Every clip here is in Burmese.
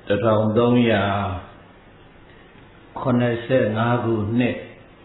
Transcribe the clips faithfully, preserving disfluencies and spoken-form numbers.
တထောင်သုံးရာခုနှစ်ဆယ့်ငါးခုနှစ်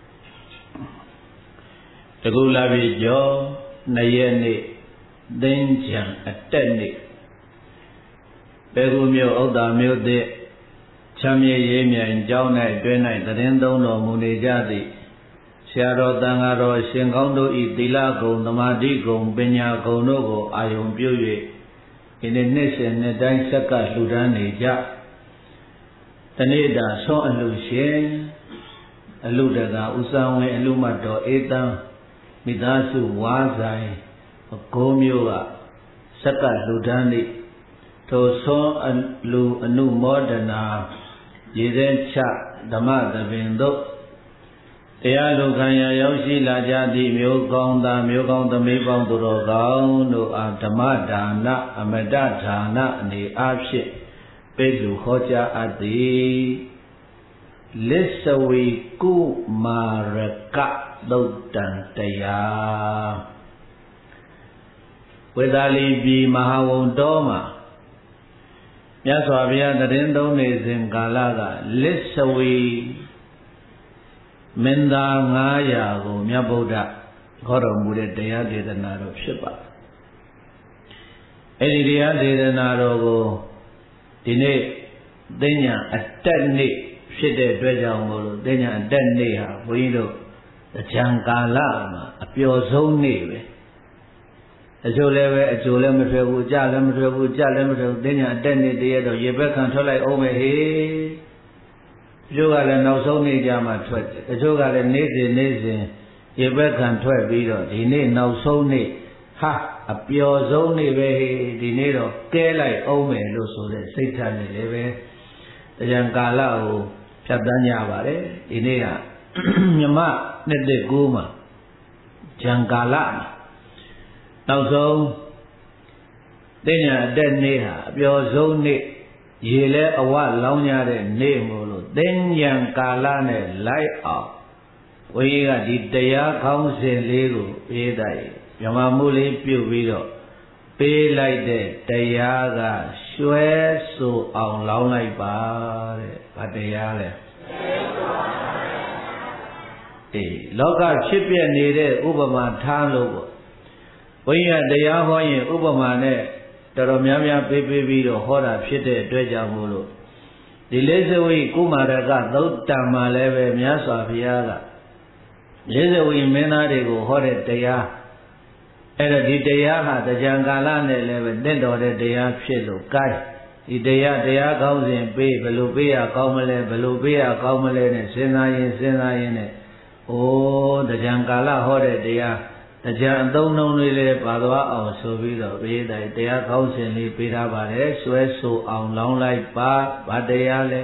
တကူလာပြီကျော်နှစ်ရက်နေ့သင်္ကြန်အတက်နေ့ပေကူမြို့ဥဒ္ဒါမြို့သစ်ချမ်းမြေရေးမြိုင်ကျောင်း၌တွင်၌သတင်းသုံးတော်မူနေကြသည်ဆရာတော်တန်ဃာတော်ရှင်ကောင်းတို့ဤသီလဂုဏ်သမာဓိဂုဏ်ပညာဂုဏ်တို့ကိုအာယုံပြု၍ဒီနေ့နှစ်စဉ်နှစ်တိုင်းဆက်ကလှူဒါန်းနေကြတနေ့တာဆွမ်းအလှရှင်အလှတကာဥစံဝင်အလှမတော်အေတံမိသားစုဝါဆိုင်ကိုးမျိုးကဆက်ကလှူဒါန်းနေထိုဆွမ်းအလှအနုမောဒနာရည်စဲချဓမ္မသဘင်တို့တရားလူခံရရောက်ရှိလာကြသည့်မျိုးကောင်းသားမျိုးကောင်းသမိပေါင်းသူတော်ကောင်းတို့အားဓမ္မဒါနအမတဒါနအနေအားဖြင့်ပိတ်လူဟောကြားအပ်သည်လစ္စဝီကုမာရကသုတ်တံတရားဝေသာလီပြည်မဟာဝုံတော်မှာမြတ်စွာဘုရားတရင်သုံးနေစဉ်ကာလကလစ္စဝီမင်းသားငါးရာကိုမြတ်ဗုဒ္ဓခေါ်တော်မူတဲ့တရားဒေသနာတော်ဖြစ်ပါတယ်အဲဒီတရားဒေသနာတော်ကိုဒီနေ့သင်္ညာအတက်နေ့ဖြစ်တဲ့အတွက်ကြောင့်မို့လို့သင်္ညာအတက်နေ့ဟာဘုန်းကြီးတို့ကြံကာလမှာအပျော်ဆုံးနေ့ပဲအကျိုးလည်းပဲအကျိုးလည်းမထွက်ဘူးကြလည်းမထွက်ဘူးကြလည်းမထွက်ဘူးသင်္ညာအတက်နေ့တည်းရတော့ရေဘက်ခံထွက်လိုက်အောင်ပဲဟေးအကျိုးကလည်းနောက်ဆုံးနေ့ကြမှာထွက်တယ်အကျိုးကလည်းနေ့စဉ်နေ့စဉ်ရေဘက်ခံထွက်ပြီးတော့ဒီနေ့နောက်ဆုံးနေ့ဟာအပျော်ဆုံးနေ့ပဲဟေးဒီနေ့တော့ကဲလိုက်အောင်မယ်လို့ဆိုတဲ့စိတ်ထားနဲ့လည်းပဲတရားကာလကိုဖြတ်တန်းကြပါတယ်ဒီနေ့ကမြမနှစ်သက်ကိုမှာကြံကာလမှာနောက်ဆုံးသိညာအတက်နေ့ဟာအပျော်ဆုံးနေ့ရေလဲအဝလောင်းရတဲ့နေ့မို့လို့သိညာကာလနဲ့လိုက်အောင်ဘုန်းကြီးကဒီတရားခေါင်းစဉ်လေးကိုပေးတယ်မြမမှုလေးပြုတ်ပြီးတော့ပေးလိုက်တဲ့တရားကရွှဲဆိုအောင်လောင်းလိုက်ပါတဲ့ဗာတရားလဲအေးလောကဖြစ်ပြနေတဲ့ဥပမာထားလို့ပေါ့ဘုန်းကြီးကတရားဟောရင်ဥပမာနဲ့တော်တော်များများပေးပေးပြီးတော့ဟောတာဖြစ်တဲ့အတွက်ကြောင့်မို့လို့ဒီလေးစဝိကုမာရကသုတ်တံမှာလည်းပဲမြတ်စွာဘုရားကလေးစဝိမင်းသားတွေကိုဟောတဲ့တရားအဲ့တော့ဒီတရားဟာတရားကာလနဲ့လည်းပဲတင့်တော်တဲ့တရားဖြစ်လို့ကိုင်းဒီတရားတရားကောင်းစဉ်ပေးဘယ်လိုပေးရကောင်းမလဲဘယ်လိုပေးရကောင်းမလဲနဲ့စဉ်းစားရင်စဉ်းစားရင်နဲ့အိုးတရားကာလဟောတဲ့တရားတရားအသုံးနှုန်းလေးလေးပါသွားအောင်ဆိုပြီးတော့ပေးတယ်တရားကောင်းစဉ်လေးပေးထားပါတယ်ဆွဲဆိုအောင်လောင်းလိုက်ပါဗာတရားလဲ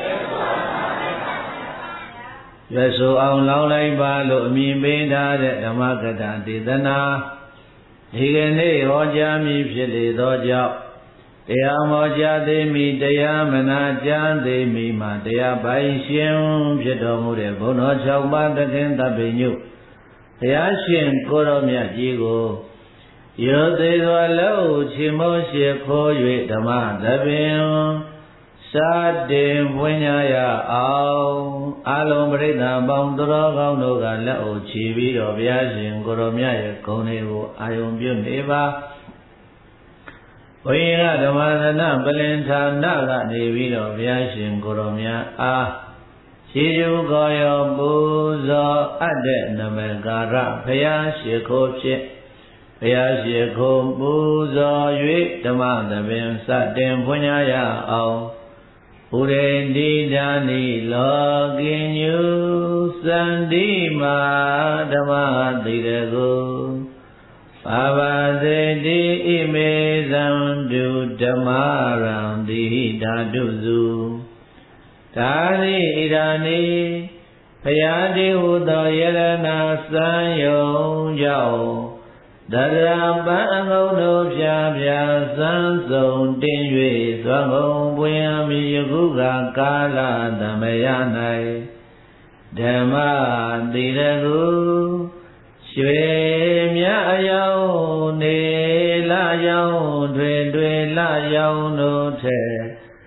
ဆွဲဆိုအောင်လောင်းလိုက်ပါလို့အမည်ပေးထားတဲ့ဓမ္မကထာဒေသနာဒီကနေ့ဟောကြားမည်ဖြစ်လေသောကြောင့်တရားဟောကြားသေးမိတရားမနာကြားသေးမိမှာတရားပိုင်ရှင်ဖြစ်တော်မူတဲ့ဘုန်းတော်၆ပါးတခင်သဗ္ဗညုတရားရှင်ကိုရောမြတ်ကြီးကိုရောသေးသောလောက်ချီမိုးရှိခိုး၍ဓမ္မသဘင်စာတင်ပွင့်ညာရအောင်အလုံးပရိသတ်ပေါင်းသူတော်ကောင်းတို့ကလက်အိုချီပြီးတော့ဘုရားရှင်ကိုရောမြတ်ရဲ့ဂုဏ်တွေကိုအာယုံပြုနေပါဘုရားဓမ္မသနပလင်ဌာနကနေပြီးတော့ဘုရားရှင်ကိုရောမြတ်အားရှိသူကိုရောပူဇော်အပ်တဲ့နမကာရဘုရားရှိခိုးဖြင့်ဘုရားရှိခိုးပူဇော်၍ဓမ္မသဘင်စတင်ဖွင့်ရအောင်ပုရိတိဒာနိလောကိညုသန္တိမာဓမ္မတိရကိုဘာဝစေတိဣမေသံတုဓမ္မရံတိဓာတုစုဒါနိဣဒာနိဘုရားတိဟုသောယရဏစံယုံကြောင့်တရံပံအငုံတို့ဖြာဖြာစံစုံတင်၍သွန်ကုန်ပွင့်အမိယခုကကာလသမယ၌ဓမ္မတိရကုရွှေမြအယောင်နေလယောင်တွင်တွင်လယောင်တို့ထက်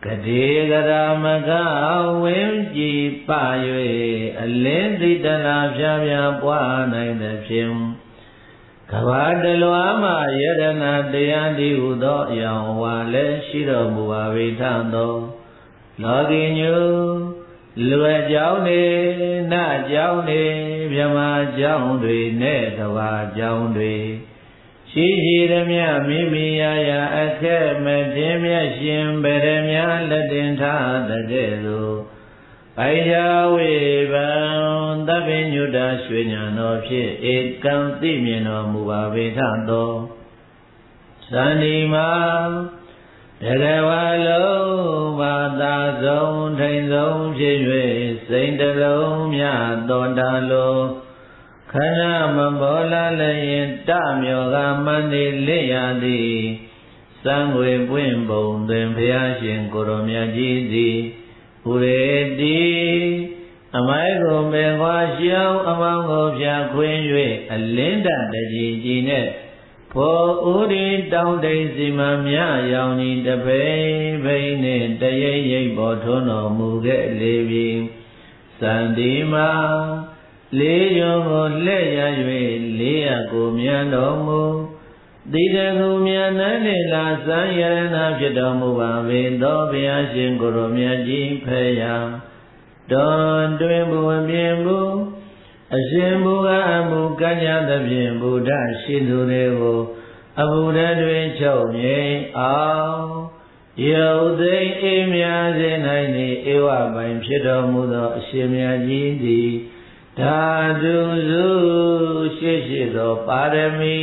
ကတိကရာမကဝင်းကြည်ပ၍အလင်းသိတနာဖြာဖြာပွားနိုင်သည်ဖြင့်ကဘာတလွားမှယရနာတရားတည်းဟုသောအယောင်ဝါလည်းရှိတော်မူပါ၏ထသောလောကီညုလွယ်ကြောင်းနေနတ်ကြောင်းနေမြမကြောင်းတွေနဲ့ကဘာကြောင်းတွေရှိရှိရမြမိမိရာရာအခက်မတင်မြတ်ရှင်ဗရမြလက်တင်ထားတဲ့ကဲ့သို့အိယာဝေဘံသဗ္ဗညုတရွှေညာတော်ဖြင့်ဧကံသိမြင်တော်မူပါပေထသောသန္ဒီမာတကဝါလုံးဘာသာဆုံးထိန်ဆုံးဖြစ်၍စိတ်တလုံးမြတော်တာလိုခဏမဘောလာလည်းတမြောကမန္တိလက်ရသည်စံငွေပွင့်ပုံတွင်ဘုရားရှင်ကိုရောမြတ်ကြီးသည်ဥရေတိအမိုက်ကိုပင်ခွာရှောင်းအမောင်းကိုဖြာခွင်း၍အလင်းတတကြီးကြီးနဲ့ဖောဥရိတောင်းတိစီမမြရောင်ကြီးတပိဘိနှင့်တရိပ်ရိပ်ပေါ်ထွန်းတော်မူခဲ့လေပြီစန္ဒီမာလေးရုံကိုလှည့်ရ၍လေးရကိုမြန်တော်မူတိတကူမြန်နှင့်လေလာစံရဏဖြစ်တော်မူပါပေသောဘုရားရှင်ကိုရောမြတ်ကြီးဖေယတွန်တွင်ဘုံပြင်မူအရှင်ဘုရားအမှုကညသဖြင့်ဘုဒ္ဓရှိသူတွေကိုအဘုဒ္ဓတွင်ချုပ်ငြိမ်အောင်ယုတ်သိမ်းအေးမြစေနိုင်သည့်ဧဝပိုင်ဖြစ်တော်မူသောအရှင်မြတ်ကြီးသည်ဓာတုစုရှိရှိသောပါရမီ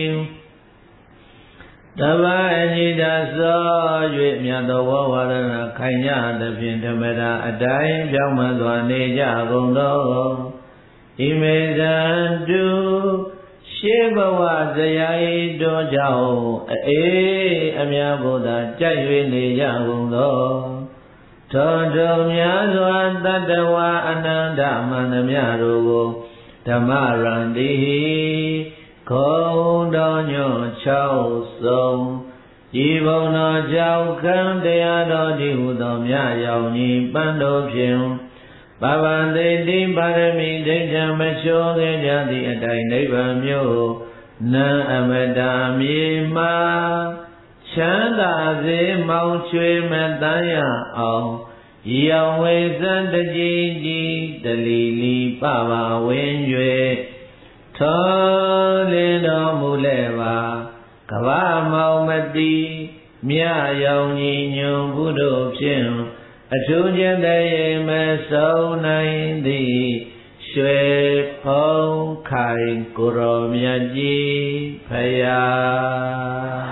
တပ္ပအနိဒသော၍မြတ်သောဝဝရဏခိုင်ကြသဖြင့်ဓမ္မတာအတိုင်းပြောင်းမှန်စွာနေကြကုန်သောဣမေဇံတုရှေးဘဝဇယာဤတို့ကြောင့်အေးအမြတ်ဘုရားကြိုက်၍နေကြကုန်သောထောထုံများစွာတတ္တဝါအနန္တမန္တမြတို့ကိုဓမ္မရန္တိခုံတော်ညွန့်၆ဆုံးဤဘုံတော်ကြောင့်ခံတရားတော်ဒီဟုသောမြရောင်ကြီးပန်းတော်ဖြင့်ပဗံတိတိပါရမီဒိဋ္ဌံမလျှောခဲ့ကြသည့်အတိုင်းနိဗ္ဗာန်မြို့နံအမတာမြေမှာချမ်းသာစေမောင်ချွေမတန်းရအောင်ရောင်ဝေစံတကြီးကြီးတလီလီပပဝင်း၍ထောလင်းတော်မူလဲပါကဘာမောင်မတိမြရောင်ကြီးညွန်ဘုဒ္ဓဖြင့်အထူးခြင်းတရေမဆုံးနိုင်သည်ရွှေဖုံးခိုင်ကိုရောမြတ်ကြီးဖယား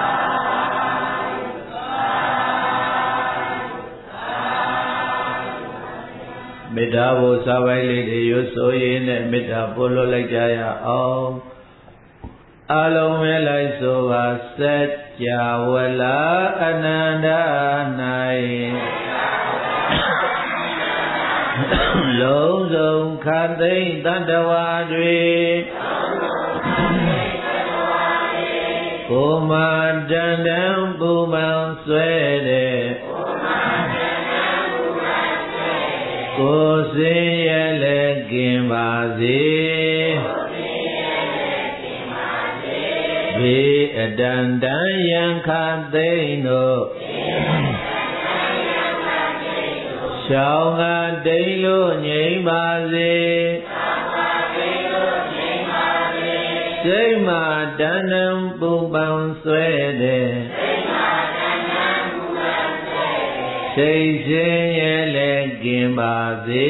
မေတ္တာဘုစာပိုက်လေးတွေရွဆိုရင်းနဲ့မေတ္တာပို့လွတ်လိုက်ကြရအောင်အလုံးမဲလိုက်ဆိုပါစัจ ဝလာအနန္တ၌လုံးစုံခသိမ့်တတ္တဝါတွေကိုမာတန်တံပူပန်ဆွဲတဲ့ကိုစင်ရဲ့လည်းကင်ပါစေဘေးအတန်တန်ယံခသိမ့်တို့ရှောင်းကတိတ်လို့ငြိမ်ပါစေစိတ်မှာတဏ္ဍံပူပန်ဆွဲတဲ့စိတ်ရှင်ရဲ့လည်းကင်ပါစေ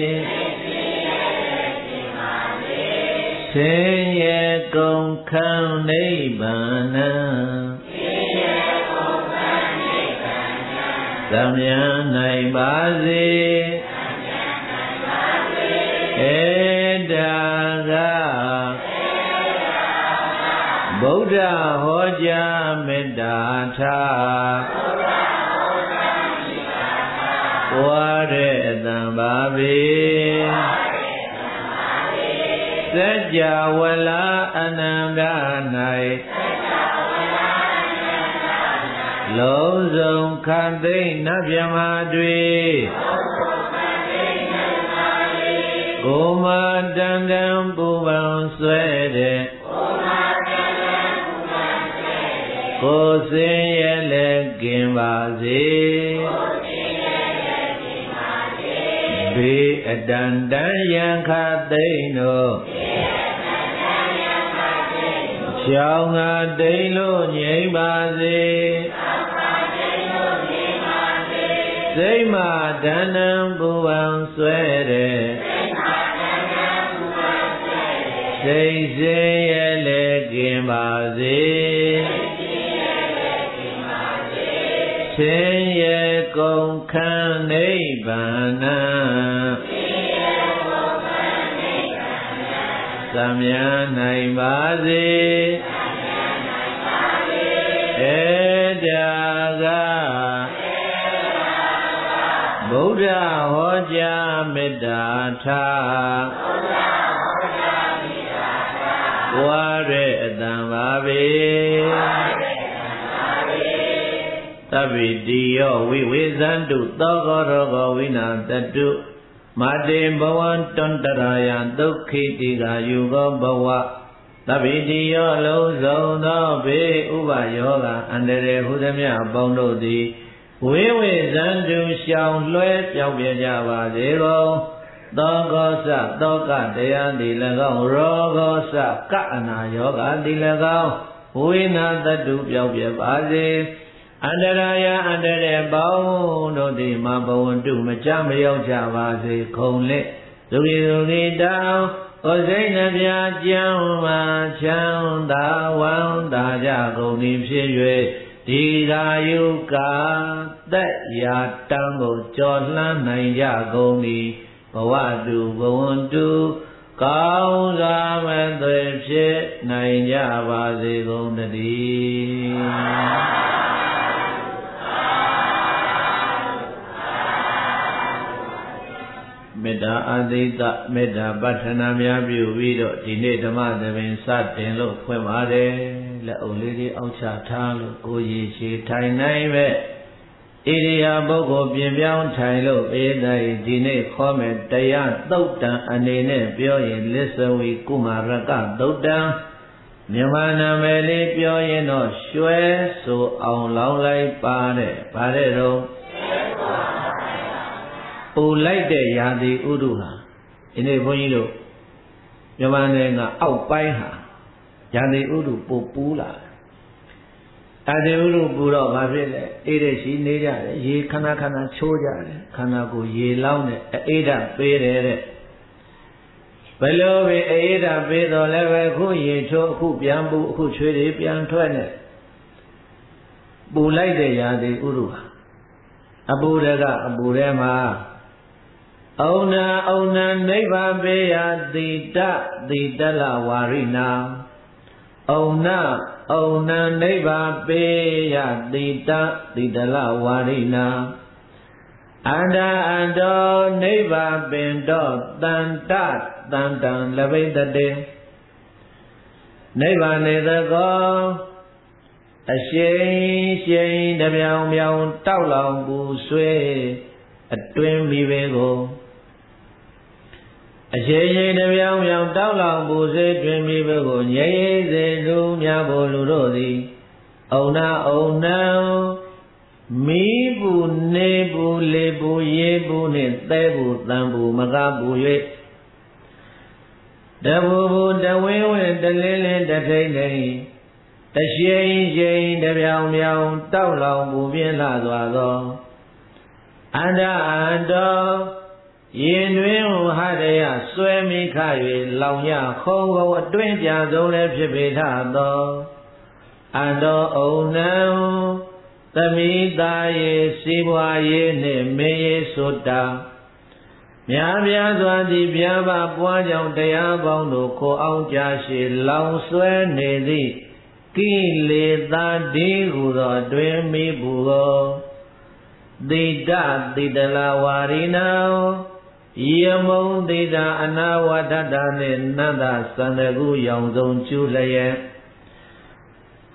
ဆင်းရဲကုန်ခန်းနိဗ္ဗာန်သမယနိုင်ပါစေဧတာကဗုဒ္ဓဟောကြားမေတ္တာထားဝါတဲ့အတံပါပေစัจ ဝလာအနန္တ၌လုံးစုံခံသိနတ်မြမတွေကိုမတန်တန်ပူပန်ဆွဲတဲ့ကိုစင်ရဲ့လည်းကင်ပါစေဘေးအတန်တန်ရန်ခသိမ့်တို့ရှောင်းငါတိမ်လို့ငြိမ်ပါစေစိတ်မှဒဏ္ဍံပူပန်ဆွဲတဲ့စိတ်စင်ရဲ့လည်းကင်ပါစေခြင်းရဲ့ကုန်ခန်းနိဗ္ဗာန်သမယနိုင်ပါစေဧတာကဗုဒ္ဓဟောကြားမေတ္တာထားဝါရဲအတံပါပေသဗ္ဗိတိယောဝိဝေဇန္တုသောကောရောဂဝိနာတတုမတေဘဝံတန္တရာယဒုက္ခိတိကာယုကောဘဝသဗ္ဗိတိယောလုံးစုံသောဘေးဥပယောဂအန္တရာယ်ဟုသမျှအပေါင်းတို့သည်ဝိဝေဇန္တုရှောင်လွှဲပြောင်းပြကြပါစေကုန်သောကောစသောကတရားသည်၎င်းရောဂောစကအနာယောဂသည်၎င်းဝိနာတတုပြောင်းပြပါစေအန္တရာယအန္တရာယ်ပေါင်းတို့သည်မဘဝန္တုမကြမရောက်ကြပါစေခုံလက်သုရိသုရိတောဩစိတ်နှပြကြံမှာချမ်းသာဝမ်းသာကြကုန်သည်ဖြစ်၍ဒီဃာယုကာသက်ရာတံကိုကြော်လှမ်းနိုင်ကြကုန်သည်ဘဝတုဘဝန္တုကောင်းစွာမသွေဖြစ်နိုင်ကြပါစေကုန်တည်းမေတ္တာအသိတမေတ္တာပဋ္ဌာနာများပြုပြီးတော့ဒီနေ့ဓမ္မသဘင်စတင်လို့ဖွင့်ပါတယ်လက်အုပ်လေးတွေအောက်ချထားလို့ကိုယ်ရည်ရှည်ထိုင်နိုင်ပဲဣရိယာပုဂ္ဂိုလ်ပြင်ပြောင်းထိုင်လို့အေးတိုင်းဒီနေ့ခေါ်မယ်တရားသုတ်တံအနေနဲ့ပြောရင်လစ္စဝီကုမာရကသုတ်တံမြန်မာနာမည်လေးပြောရင်တော့ရွှဲဆိုအောင်လောင်းလိုက်ပါတဲ့ဗါတဲ့တော့ပူလိုက်တဲ့ရာသီဥတုဟာဒီနေ့ဘုန်းကြီးတို့မြန်မာနိုင်ငံအောက်ပိုင်းဟာရာသီဥတုပူပူလာရာသီဥတုပူတော့ဘာဖြစ်လဲအေးတဲ့ရှိနေကြတယ်ရေခဏခဏချိုးကြတယ်ခန္ဓာကိုယ်ရေလောင်းတဲ့အေးဓာတ်ပေးတယ်တဲ့ဘယ်လိုပဲအေးဓာတ်ပေးတော့လည်းပဲခုရေချိုးအခုပြန်ပူအခုချွေးတွေပြန်ထွက်နေပူလိုက်တဲ့ရာသီဥတုဟာအပူတကအပူထဲမှာဩနာဩနာနိဗ္ဗာန်ပေယတိတတိတလဝါရိနာဩနာဩနာနိဗ္ဗာန်ပေယတိတတိတလဝါရိနာအန္တအန္တောနိဗ္ဗာန်ပင်တောတန္တတန္တံလဘိတတေနိဗ္ဗာန်နေသကောအရှိန်ရှိန်တပြောင်ပြောင်တောက်လောင်ပူဆွေးအတွင်းမိဘကိုအရှိန်ရှိန်တပြောင်ပြောင်တောက်လောင်ပူဆွေးတွင်မိဘကိုငြိမ့်စေလူများဖို့လူတို့သည်ဩနာဩနံမီးပူနေပူလေပူရေပူနှင့်သဲပူတံပူမကပူ၍တဘူဘူတဝင်းဝင်းတလင်းလင်းတထိန်ထိန်တရှိန်ရှိန်တပြောင်ပြောင်တောက်လောင်ပူပြင်းလာစွာသောအန္တအန္တောရင်တွင်ဟရယဆွဲမိခ၍လောင်ရခုံးကုန်အတွင်းပြဆုံးလည်းဖြစ်ပေထသောအန္တောဩနံသမိသားရေစီးပွားရေးနှင့်မင်းရေးဆိုတာများပြားစွာသည့်ပြားပါပွားကြောင့်တရားပေါင်းတို့ကိုအောင်ကြရှိလောင်ဆွဲနေသည့်ကိလေသာဒီဟုသောအတွင်မိဘူကိုတိတတိတလဝါရိနာယမုံတိတာအနာဝတ္တတာနှင့်နန္ဒသန္တကုရောင်စုံကျူလျက်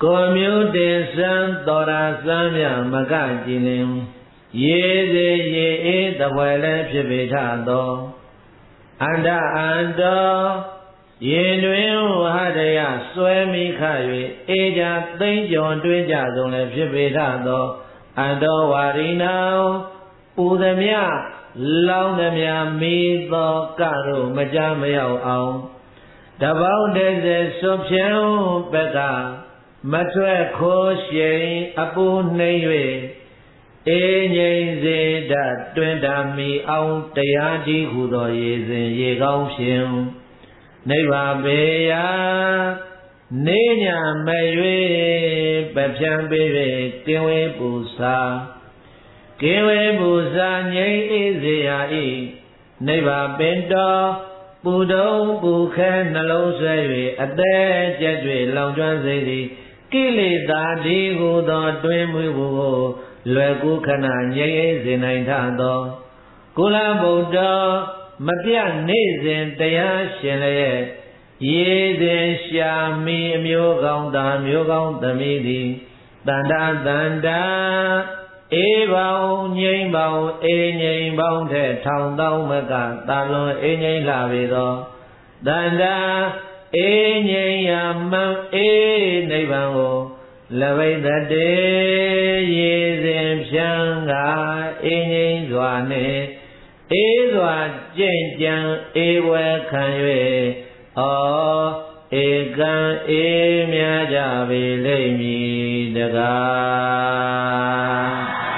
ကိုမျိုးတင်စံတော်ရာစမ်းမြမကကြည်လင်ရေစေရေအေးတပွဲလည်းဖြစ်ပေထသောအန္တအန္တောရင်တွင်ဝဟတယစွဲမိခ၍အေကြသိမ့်ကြော်တွင်းကြဆုံးလည်းဖြစ်ပေထသောအန္တောဝါရိနာပူသမျှလောင်းသမျှမိသောကတို့မကြမရောက်အောင်တပေါင်းတည်းစေစွဖြံဘက်ကမထွက်ခိုးရှိန်အပူနှိမ့်၍အေငိမ့်စေတတွင်တာမီအောင်တရားဒီဟုသောရေစဉ်ရေကောင်းဖြင့်နိဗ္ဗာန်ပေရာနေညာမ၍ပဖြံပေ၍ကင်ဝေပူစာကင်ဝေပူစာငြိမ့်အေးစေရာဤနိဗ္ဗာန်ပင်တော်ပူတုံပူခဲနှလုံးဆွဲ၍အသက်ကျက်၍လောင်ကျွမ်းစေသည်ကိလေသာဒီဟုသောတွင်မှုကိုလွယ်ကူခဏငြိမ့်အေးစေနိုင်ထသောကုလဗုဒ္ဓမပြတ်နေစဉ်တရားရှင်လည်းရေစဉ်ရှာမီအမျိုးကောင်းသားမျိုးကောင်းသမီးသည်တန္တာတန္တာအေးပေါင်းငြိမ့်ပေါင်းအေးငြိမ့်ပေါင်းတဲ့ထောင်တောင်းမကတာလွန်အေးငြိမ့်လာပေသောတန္တာအေးငြိမ့်ရာမံအေးနိဗ္ဗာန်ကိုလဘိတတေရေစဉ်ဖြံကအေးငြိမ့်စွာနှင့်အေးစွာကြင်ကြံအေးဝဲခံ၍ဩဧကံအေးမြကြပေလိမ့်မည်တကား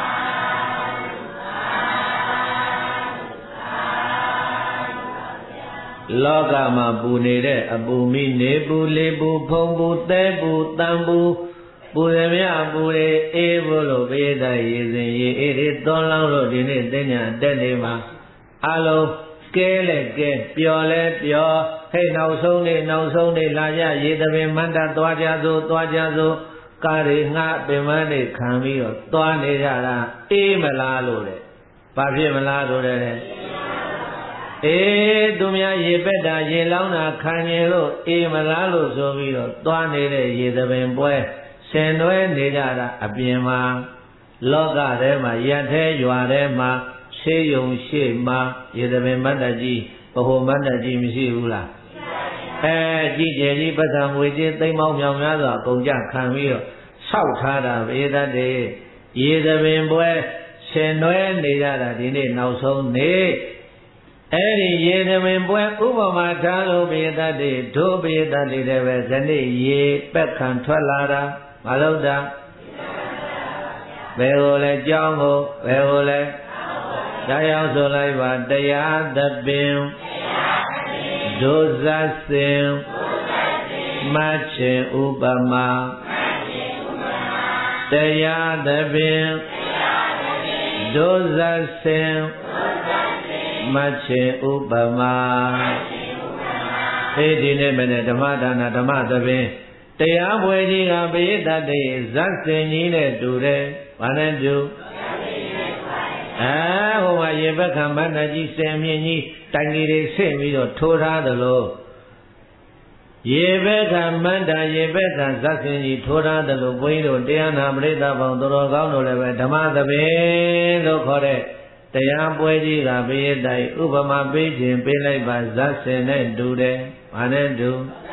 လောကမှာပူနေတဲ့အပူမိနေပူလေပူဖုံပူသဲပူတန်ပူပူရမြပူရေအေးဖို့လို့ပိဋကရေစဉ်ရေအေးတွေသွန်လောင်းလို့ဒီနေ့သိညာတက်နေမှာအလုံးကဲလဲကဲပျော်လဲပျော်ဟဲ့နောက်ဆုံးနေနောက်ဆုံးနေလာကြရေသပင်မန္တသွားကြစို့သွားကြစို့ကားတွေငှပင်မနေခံပြီးတော့သွားနေကြတာအေးမလားလို့တဲ့ဘာဖြစ်မလားလို့တဲ့အေးသူများရေပက်တာရေလောင်းတာခံရင်လို့အေးမလားလို့ဆိုပြီးတော့သွားနေတဲ့ရေသပင်ပွဲဆင်နွဲနေကြတာအပြင်မှာလောကထဲမှာရထဲရွာထဲမှာရှေးယုံရှေ့မှာရေသပင်မတ်တကြီးဗဟိုမတ်တကြီးမရှိဘူးလားအဲကြည်ကျယ်ကြီးပဿံငွေကြီးသိမ့်မောင်းမြောင်များစွာကုန်ကြခံပြီးတော့ဆောက်ထားတာဘေဒတ်တွေရေသပင်ပွဲဆင်နွဲနေကြတာဒီနေ့နောက်ဆုံးနေ့အဲ့ဒီရေသပင်ပွဲဥပမာထားလို့ဘေဒတ်တွေဒုဘေဒတ်တွေလည်းပဲဇနိရေပက်ခံထွက်လာတာမလုပ်တာဘယ်ကိုလဲကြောင်းကိုဘယ်ကိုလဲဒါရောက်ဆိုလိုက်ပါတရားသပင်ဒုဇစင်မတ်ချင်ဥပမာတရားသပင်ဒုဇစင်မတ်ချင်ဥပမာအဲ့ဒီနေ့မနေ့ဓမ္မဒါနဓမ္မသပင်တရားပွဲကြီးကပိဋကတေဇတ်စင်ကြီးနဲ့တူတယ်ဘာနဲ့တူအဲဟိုမှာရေဘက်ခံမန္တကြီးဆင်မြင့်ကြီးတိုင်ကြီးတွေဆင့်ပြီးတော့ထိုးထားသလိုရေဘက်ခံမန္တရေဘက်ခံဇတ်စင်ကြီးထိုးထားသလိုဘုန်းကြီးတို့တရားနာပရိသတ်ပေါင်းတော်တော်ကောင်းတို့လည်းပဲဓမ္မသဘင်လို့ခေါ်တဲ့တရားပွဲကြီးကပိဋကဥပမာပေးခြင်းပေးလိုက်ပါဇတ်စင်နဲ့တူတယ်ဘာနဲ့တူ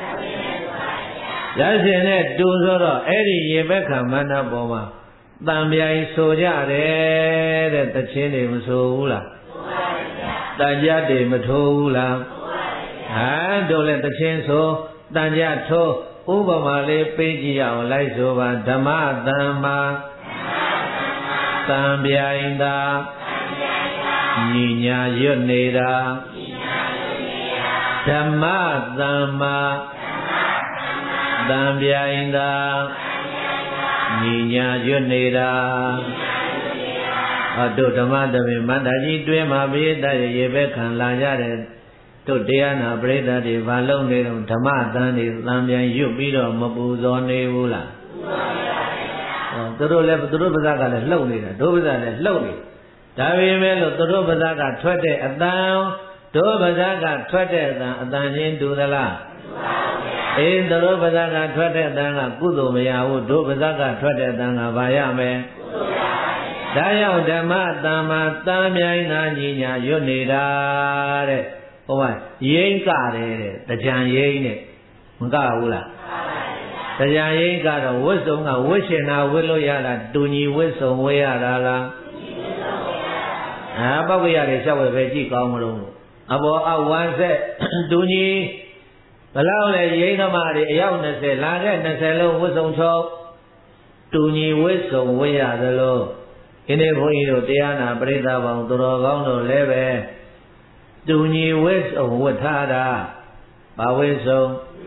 ဇတ်စင်နဲ့တူဆိုတော့အဲ့ဒီရေဘက်ခံမန္တပေါ်မှာတံပြိုင်ဆိုကြတယ်တဲ့တခြင်းတွေမဆိုဘူးလားတန်ကြတွေမထိုးဘူးလားဟာတို့လည်းတခြင်းဆိုတန်ကြထိုးဥပမာလေးပေးကြည့်အောင်လိုက်ဆိုပါဓမ္မတမ္မာတံပြိုင်သာညီညာရွတ်နေတာဓမ္မတမ္မာတံပြိုင်သာညီညာရွတ်နေတာအတို့ဓမ္မသဘင်မန္တကြီးတွင်မှာပိဋကရေဘက်ခံလာကြတဲ့တို့တရားနာပရိသတ်တွေဘာလုံးနေတော့ဓမ္မတန်တွေတန်ပြန်ရွတ်ပြီးတော့မပူဇော်နေဘူးလားဟောသူတို့လည်းသူတို့ပါးစပ်ကလည်းလှုပ်နေတာတို့ပါးစပ်လည်းလှုပ်နေဒါပေမဲ့လို့သူတို့ပါးစပ်ကထွက်တဲ့အတန်တို့ပါးစပ်ကထွက်တဲ့အတန်အတန်ချင်းတူသလားအေးတို့ပါဇက်ကထွက်တဲ့အတန်းကကုသိုလ်မရဘူးတို့ပါဇက်ကထွက်တဲ့အတန်းကဘာရမယ်ဒါကြောင့်ဓမ္မတမ္မာတာမြိုင်နာညီညာရွတ်နေတာတဲ့ဟိုမှာရိမ့်ကတယ်တဲ့တရားရိမ့်နဲ့မကဘူးလားတရားရိမ့်ကတော့ဝတ်စုံကဝတ်ရှင်တာဝတ်လို့ရတာတူညီဝတ်စုံဝတ်ရတာလားအာပောက်ရတဲ့ရှောက်ဝဲပဲကြည့်ကောင်းမလို့အဘောအဝမ်းဆက်တူညီဘလောက်လဲရိမ့်သမားတွေအယောက်၂၀လာခဲ့၂၀လုံးဝတ်စုံချုပ်တူညီဝတ်စုံဝတ်ရသလိုဒီနေ့ဘုန်းကြီးတို့တရားနာပရိသတ်ပေါင်းသူတော်ကောင်းတို့လည်းပဲတူညီဝတ်စုံဝတ်ထားတာဘာဝတ်စုံ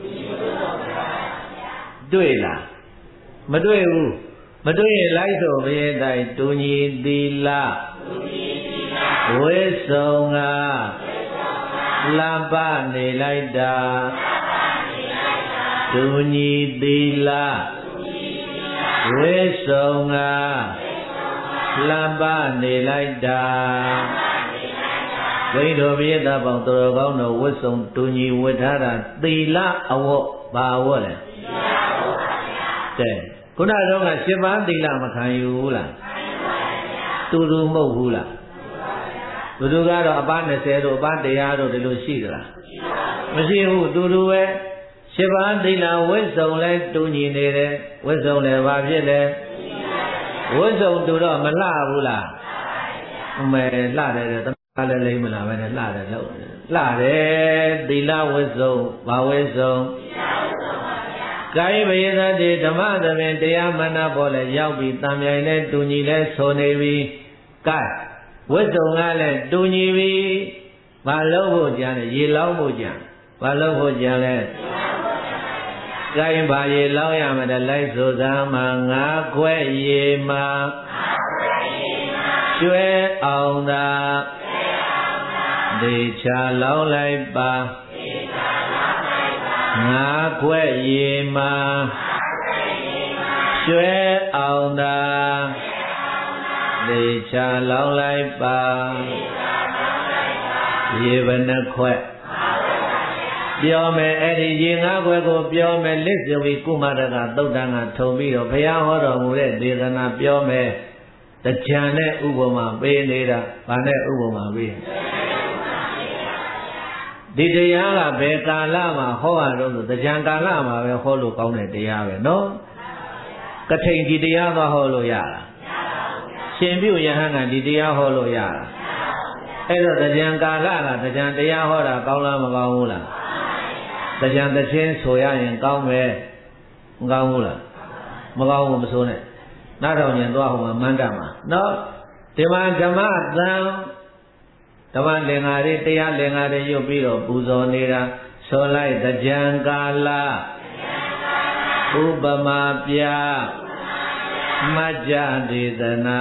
တွေ့လားမတွေ့ဘူးမတွေ့ရင်လိုက်ဆိုဘယ်တိုင်တူညီသီလဝတ်စုံကလမ်းပနေလိုက်တာတူညီသီလဝတ်စုံကလမ်းပနေလိုက်တာဘိဓောပိယတပေါင်းတော်ကောင်းတို့ဝတ်စုံတူညီဝတ်ထားတာသီလအဝတ်ဘာဝတ်လဲတဲ့ခုနကတော့ကရှင်းပါးသီလမခံယူဘူးလားတူတူမဟုတ်ဘူးလားဘုသူကတော့အပန်း၂၀တို့အပန်း၁၀၀တို့ဒီလိုရှိသလားမရှိဘူးတူတူပဲရှင်းပါးသီလဝတ်စုံလဲတူညီနေတယ်ဝတ်စုံလဲဘာဖြစ်လဲဝတ်စုံတူတော့မလှဘူးလားအမေလှတယ်တဲ့သမလည်းလိမ့်မလားပဲနဲ့လှတယ်လို့လှတယ်သီလဝတ်စုံဘာဝတ်စုံကာယဘေသတိဓမ္မသဖြင့်တရားမနာပေါ်လဲရောက်ပြီးတံမြိုင်နဲ့တူညီလဲဆိုနေပြီကာယဝတ်စုံကလည်းတူညီပြီဘာလို့ဖို့ကြံလဲရေလောင်းဖို့ကြံဘာလို့ဖို့ကြံလဲကာယဘာရေလောင်းရမယ်တဲ့လိုက်ဆိုစမ်းမှာငါးခွဲရေမှာကျွဲအောင်သာဒေချာလောင်းလိုက်ပါငါးခွဲရေမှာကျွဲအောင်သာဒေချာလောင်းလိုက်ပါရေဘနှခွဲပြောမယ်အဲ့ဒီရေငါးခွဲကိုပြောမယ်လစ်စဝီကုမာရကသုတ်တန်ကထုံပြီးတော့ဘုရားဟောတော်မူတဲ့ဒေသနာပြောမယ်တကြံနဲ့ဥပမာပေးနေတာဘာနဲ့ဥပမာပေးဒီတရားကဘယ်ကာလမှာဟောရတော့ဆိုတကြံကာလမှာပဲဟောလို့ကောင်းတဲ့တရားပဲနော်ကထိန်ဒီတရားသွားဟောလို့ရလားရှင်ပြုယဟန်ကဒီတရားဟောလို့ရလားအဲ့တော့တကြံကာလကတကြံတရားဟောတာကောင်းလားမကောင်းဘူးလားတကြံသချင်းဆိုရရင်ကောင်းမယ်မကောင်းဘူးလားမကောင်းဘူးမဆိုနဲ့နားတော်ညင်သွားဟိုမှာမန္တမှာနော်ဒီမှာဓမ္မသံဓမ္မလင်္ကာတွေတရားလင်္ကာတွေရုပ်ပြီးတော့ပူဇော်နေတာဆိုလိုက်တကြံကာလဥပမာပြမကြ္ကြဒေသနာ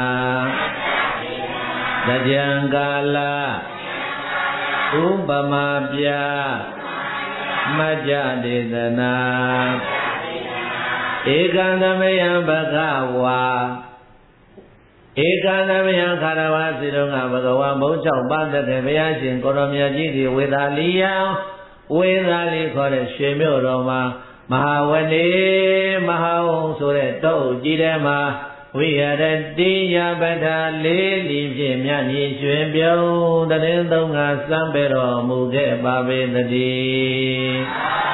တကြံကာလဥပမာပြမကြ္ကြဒေသနာဧကံသမယံဘဂဝါဧကံသမယံခါရဝါစီတော်ကဘဂဝါမုံ၆ပါးတဲ့ဘုရားရှင်ကိုရောမြတ်ကြီးဒီဝေသာလီယံဝေသာလီခေါ်တဲ့ရွှေမြို့တော်မှာမဟာဝနေမဟာဝုံဆိုတဲ့တောအုပ်ကြီးထဲမှာဝိရတိယပဋ္ဌာလေးလီဖြင့်မြတ်ကြီးရွှင်ပြုံးတရင်သုံးငါစံပေတော်မူခဲ့ပါပေတည်း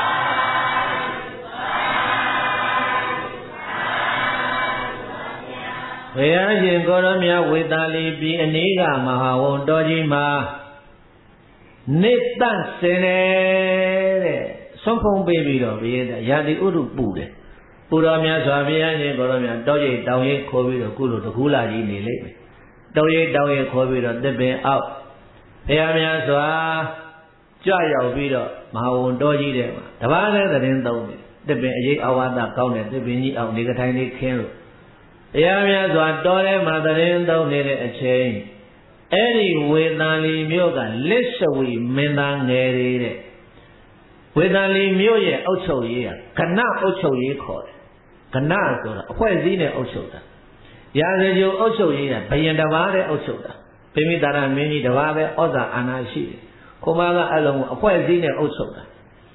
ဘုရားရှင်ကိုရောမြတ်ဝေသာလီပြည်အနီးကမဟာဝုံတော်ကြီးမှာနေတန့်စင်တဲ့ဆုံးဖုံးပေးပြီးတော့ဘုရားရာတိဥဒုပူတယ်ပူတော်များစွာဘုရားရှင်ကိုရောမြတ်တောရိပ်တောင်ရိပ်ခေါ်ပြီးတော့ကုလိုတကူလာကြီးနေလိမ့်မယ်တောရိပ်တောင်ရိပ်ခေါ်ပြီးတော့တစ်ပင်အောက်ဘုရားများစွာကြွရောက်ပြီးတော့မဟာဝုံတော်ကြီးတဲ့မှာတပါးလည်းသတင်းသုံးတယ်တစ်ပင်အရေးအဝါဒကောင်းတယ်တစ်ပင်ကြီးအောင်နေကထိုင်လေးခင်းလို့တရားများစွာတော်ထဲမှာသတင်းသုံးနေတဲ့အချိန်အဲ့ဒီဝေသာလီမြို့ကလစ်စဝီမင်းသားငယ်တွေတဲ့ဝေသာလီမြို့ရဲ့အုပ်ချုပ်ရေးကကဏအုပ်ချုပ်ရေးခေါ်တယ်ကဏဆိုတာအဖွဲ့အစည်းနဲ့အုပ်ချုပ်တာရာဇဂိုအုပ်ချုပ်ရေးကဘယင်တစ်ပါးနဲ့အုပ်ချုပ်တာပိမိတာရမင်းကြီးတစ်ပါးပဲဩဇာအာဏာရှိတယ်ခုမှကအဲ့လိုအဖွဲ့အစည်းနဲ့အုပ်ချုပ်တာ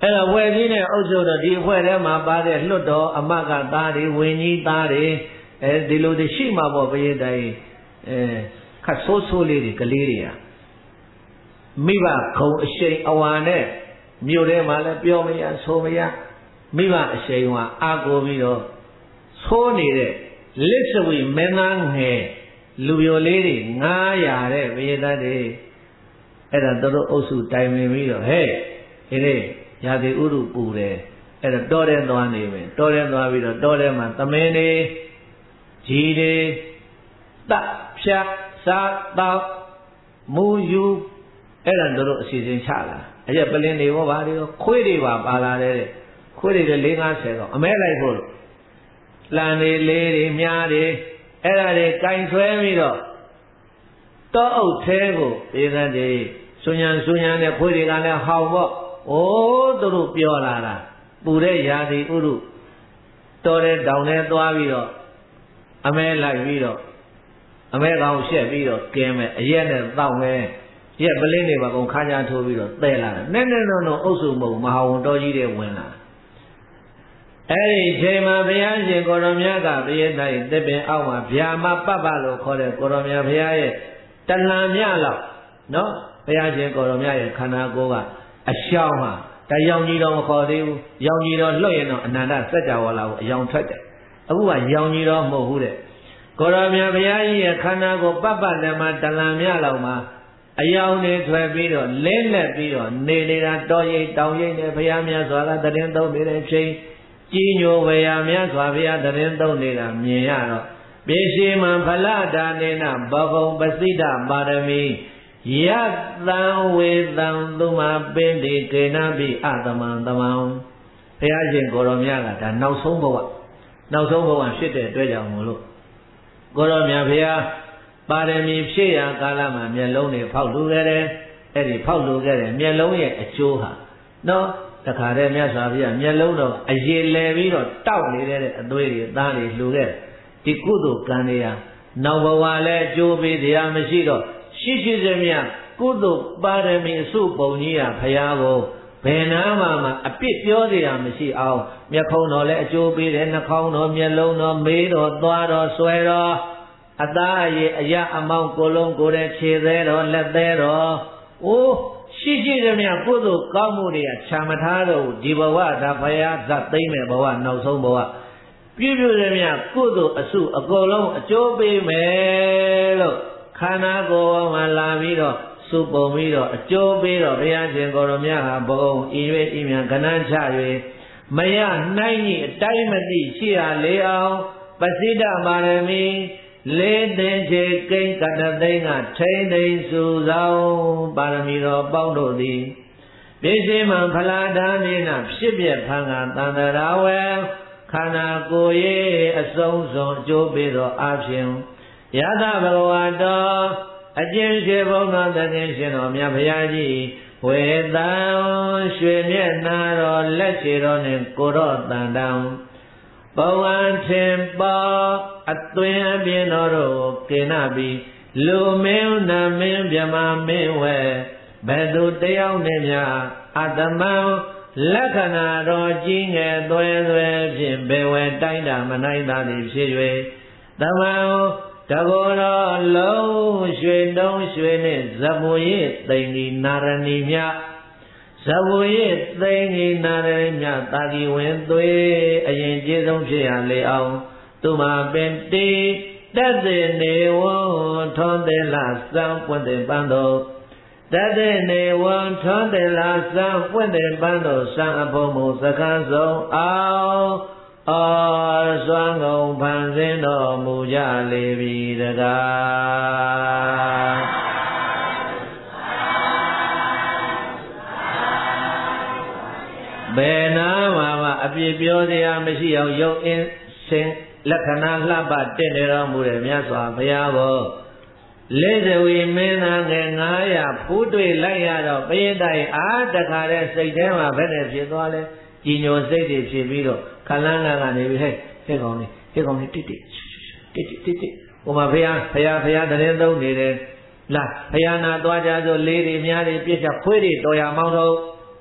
အဲ့ဒါဝယ်ကြီးနဲ့အုပ်ချုပ်တော့ဒီအဖွဲ့ထဲမှာပါတဲ့လွတ်တော်အမကသားတွေဝင်းကြီးသားတွေအဲဒီလိုတွေရှိမှာပေါ့ဘုရားတိုင်းအဲခတ်ဆိုးဆိုးလေးတွေကလေးတွေကမိဘခုံအရှိန်အဝါနဲ့မြို့ထဲမှာလည်းပြောမရဆိုမရမိဘအရှိန်ဝါအာကိုပြီးတော့ဆိုးနေတဲ့လစ်စဝီမင်းသားငယ်လူပြိုလေးတွေငားရတဲ့ဘုရားတိုင်းအဲ့ဒါတို့အုပ်စုတိုင်ပင်ပြီးတော့ဟဲ့ဒီနေ့ရာသီဥတုပူတယ်အဲ့တော့တောထဲသွားနေမယ်တောထဲသွားပြီးတော့တောထဲမှာသမင်းတွေကြီးတွေတပ်ဖြတ်စားတော့မူယူအဲ့ဒါတို့အစီအစဉ်ချလာအဲ့ရပလင်းတွေဘောပါတွေခွေးတွေပါပါလာတဲ့ခွေးတွေလည်း၄၅၀တော့အမဲလိုက်ဖို့လို့လန်တွေလေးတွေမြားတွေအဲ့ဒါတွေကင်ဆွဲပြီးတော့တောအုပ်သေးကိုပြေးတဲ့ဆွညာဆွညာနဲ့ခွေးတွေကလည်းဟောင်ပေါ့အိုးတို့ပြောလာတာပူတဲ့ရာသီဥတုတော်တဲ့တောင်ထဲသွားပြီးတော့အမဲလိုက်ပြီးတော့အမဲကောင်ရှက်ပြီးတော့ကင်းမယ်အရက်နဲ့တောက်မယ်ရက်ပလင်းတွေပါကုန်ခါးချထိုးပြီးတော့သဲလာတယ်နဲ့နဲ့တော့အုပ်စုမုံမဟာဝန်တော်ကြီးတွေဝင်လာအဲ့ဒီချိန်မှာဘုရားရှင်ကိုရောမြတ်ကဘုရားတိုင်းတစ်ပင်အောက်မှာဗျာမပပလို့ခေါ်တဲ့ကိုရောမြတ်ဘုရားရဲ့တဏ္ဍာမြလောက်နော်ဘုရားရှင်ကိုရောမြတ်ရဲ့ခန္ဓာကိုယ်ကအရှောင်းဟာတရောင်ကြီးတော့မခေါ်သေးဘူးရောင်ကြီးတော့လွှတ်ရင်တော့အနန္တစัจ java လာကိုအယောင်ထွက်တယ်အခုကရောင်ကြီးတော့မဟုတ်ဘူးတဲ့ကိုရောမြတ်ဘုရားကြီးရဲ့ခန္ဓာကိုယ်ပပနဲ့မှာတလံမြလောက်မှာအယောင်တွေထွက်ပြီးတော့လင်းလက်ပြီးတော့နေနေတာတော်ရိပ်တောင်ရိပ်နဲ့ဘုရားမြတ်စွာကတရင်သုံးနေတဲ့ချိန်ကြီးညိုဘုရားမြတ်စွာဘုရားတရင်သုံးနေတာမြင်ရတော့ပိရှိမံဖလဒါနေနဘဂုံပစိဒပါရမီယတံဝေတံသုမပင်တိကေနပိအသမံသမံဘုရားရှင်ကိုရောမြတ်ကဒါနောက်ဆုံးဘဝနောက်ဆုံးဘဝဖြစ်တဲ့အတွက်ကြောင့်မို့လို့ကိုရောမြတ်ဘုရားပါရမီဖြည့်ရာကာလမှာမျက်လုံးတွေဖောက်လူခဲ့တယ်အဲ့ဒီဖောက်လူခဲ့တဲ့မျက်လုံးရဲ့အကျိုးဟာနော်တခါတည်းမြတ်စွာဘုရားမျက်လုံးတော့အရေလဲပြီးတော့တောက်နေတဲ့အသွေးတွေသားတွေလှူခဲ့ဒီကုသိုလ်ကံတွေဟာနောက်ဘဝလည်းအကျိုးပေးတရားမရှိတော့ရှိရှိစမြကုသိုလ်ပါရမီအစုပုံကြီးဟာဘုရားကိုဘယ်နာမှမအပြစ်ပြောစရာမရှိအောင်မျက်ခုံးတော်လည်းအကျိုးပေးတယ်နှာခေါင်းတော်မျက်လုံးတော်မေးတော်သွားတော်ဆွဲတော်အသားအရည်အရာအမောင်းကိုလုံးကိုယ်တဲ့ခြေသေးတော်လက်သေးတော်အိုးရှိရှိစမြကုသိုလ်ကောင်းမှုတွေကခြံမထားတော့ဒီဘဝဒါဘုရားဇတ်သိမ့်မဲ့ဘဝနောက်ဆုံးဘဝပြည့်ပြည့်စမြကုသိုလ်အစုအကုန်လုံးအကျိုးပေးမယ်လို့ခန္ဓာကိုယ်မှာလာပြီးတော့စုပုံပြီးတော့အကျိုးပေးတော့ဘုရားရှင်ကိုယ်တော်မြတ်ဟာဘုံဤ၍ဤမြန်ကဏ္ဍချ၍မရနိုင်ကြီးအတိုင်းမသိရှိရလေအောင်ပစိဒပါရမီလေးသင်္ချေကိန်းကတသိန်းကထိမ့်သိမ့်စုဆောင်ပါရမီတော်ပေါင်းတို့သည်ပိစိမံဖလာဒါနိနဖြစ်ပြဖန်ကသန္တရာဝေခန္ဓာကိုယ်ရဲ့အဆုံးစွန်အကျိုးပေးသောအဖြစ်ယသဘဂဝတောအကျဉ်းရှိဘုံတော်တည်ရှင်တော်မြတ်ဘုရားကြီးဝေတံရွှေမျက်နာတော်လက်ချေတော်နှင့်ကိုရောတန်တံဘဝံထင်ပေါ်အသွင်အပြင်တော်တို့ကေနပြီလူမင်းနမင်းမြမမင်းဝဲဘယ်သူတယောက်နဲ့များအတ္တမံလက္ခဏာတော်ကြီးငယ်သွဲသွဲဖြင့်ဘေဝဲတိုင်းတာမနိုင်တာသည်ဖြစ်၍သမံတဘောတော်လုံးရွှေတုံးရွှေနှင့်ဇမူရည်သိမ့်ဒီနာရဏီမြဇမူရည်သိမ့်ဒီနာရဏီမြတာဂီဝင်သွေးအရင်ကျေဆုံးဖြစ်ရလေအောင်သူမှာပင်တေတတ်တဲ့နေဝံထွန်တယ်လားစံပွင့်တဲ့ပန်းတော်တတ်တဲ့နေဝံထွန်တယ်လားစံပွင့်တဲ့ပန်းတော်စံအဖို့မူစကားဆုံးအောင်အော်စွမ်းကုန်ဖန်ဆင်းတော်မူကြလေပြီတကားဘယ်နာမှာမှအပြစ်ပြောစရာမရှိအောင်ရုပ်အင်းရှင်လက္ခဏာလှပတက်နေတော်မူတဲ့မြတ်စွာဘုရားကိုလေးစဝီမင်းသားငယ်ငါးရာဖူးတွေ့လိုက်ရတော့ပရိသတ်အားတခါတဲ့စိတ်ထဲမှာဘယ်နဲ့ဖြစ်သွားလဲကြည်ညိုစိတ်တွေဖြစ်ပြီးတော့ခလန်းလန်းကနေပြီးဟဲ့ဟဲ့ကောင်လေးဟဲ့ကောင်လေးတိတိတိတိတိတိဟိုမှာဘုရားဘုရားဘုရားတရင်သုံးနေတယ်လာဘုရားနာသွားကြဆိုလေးတွေများတွေပြစ်ချခွေးတွေတော်ရမောင်းတော့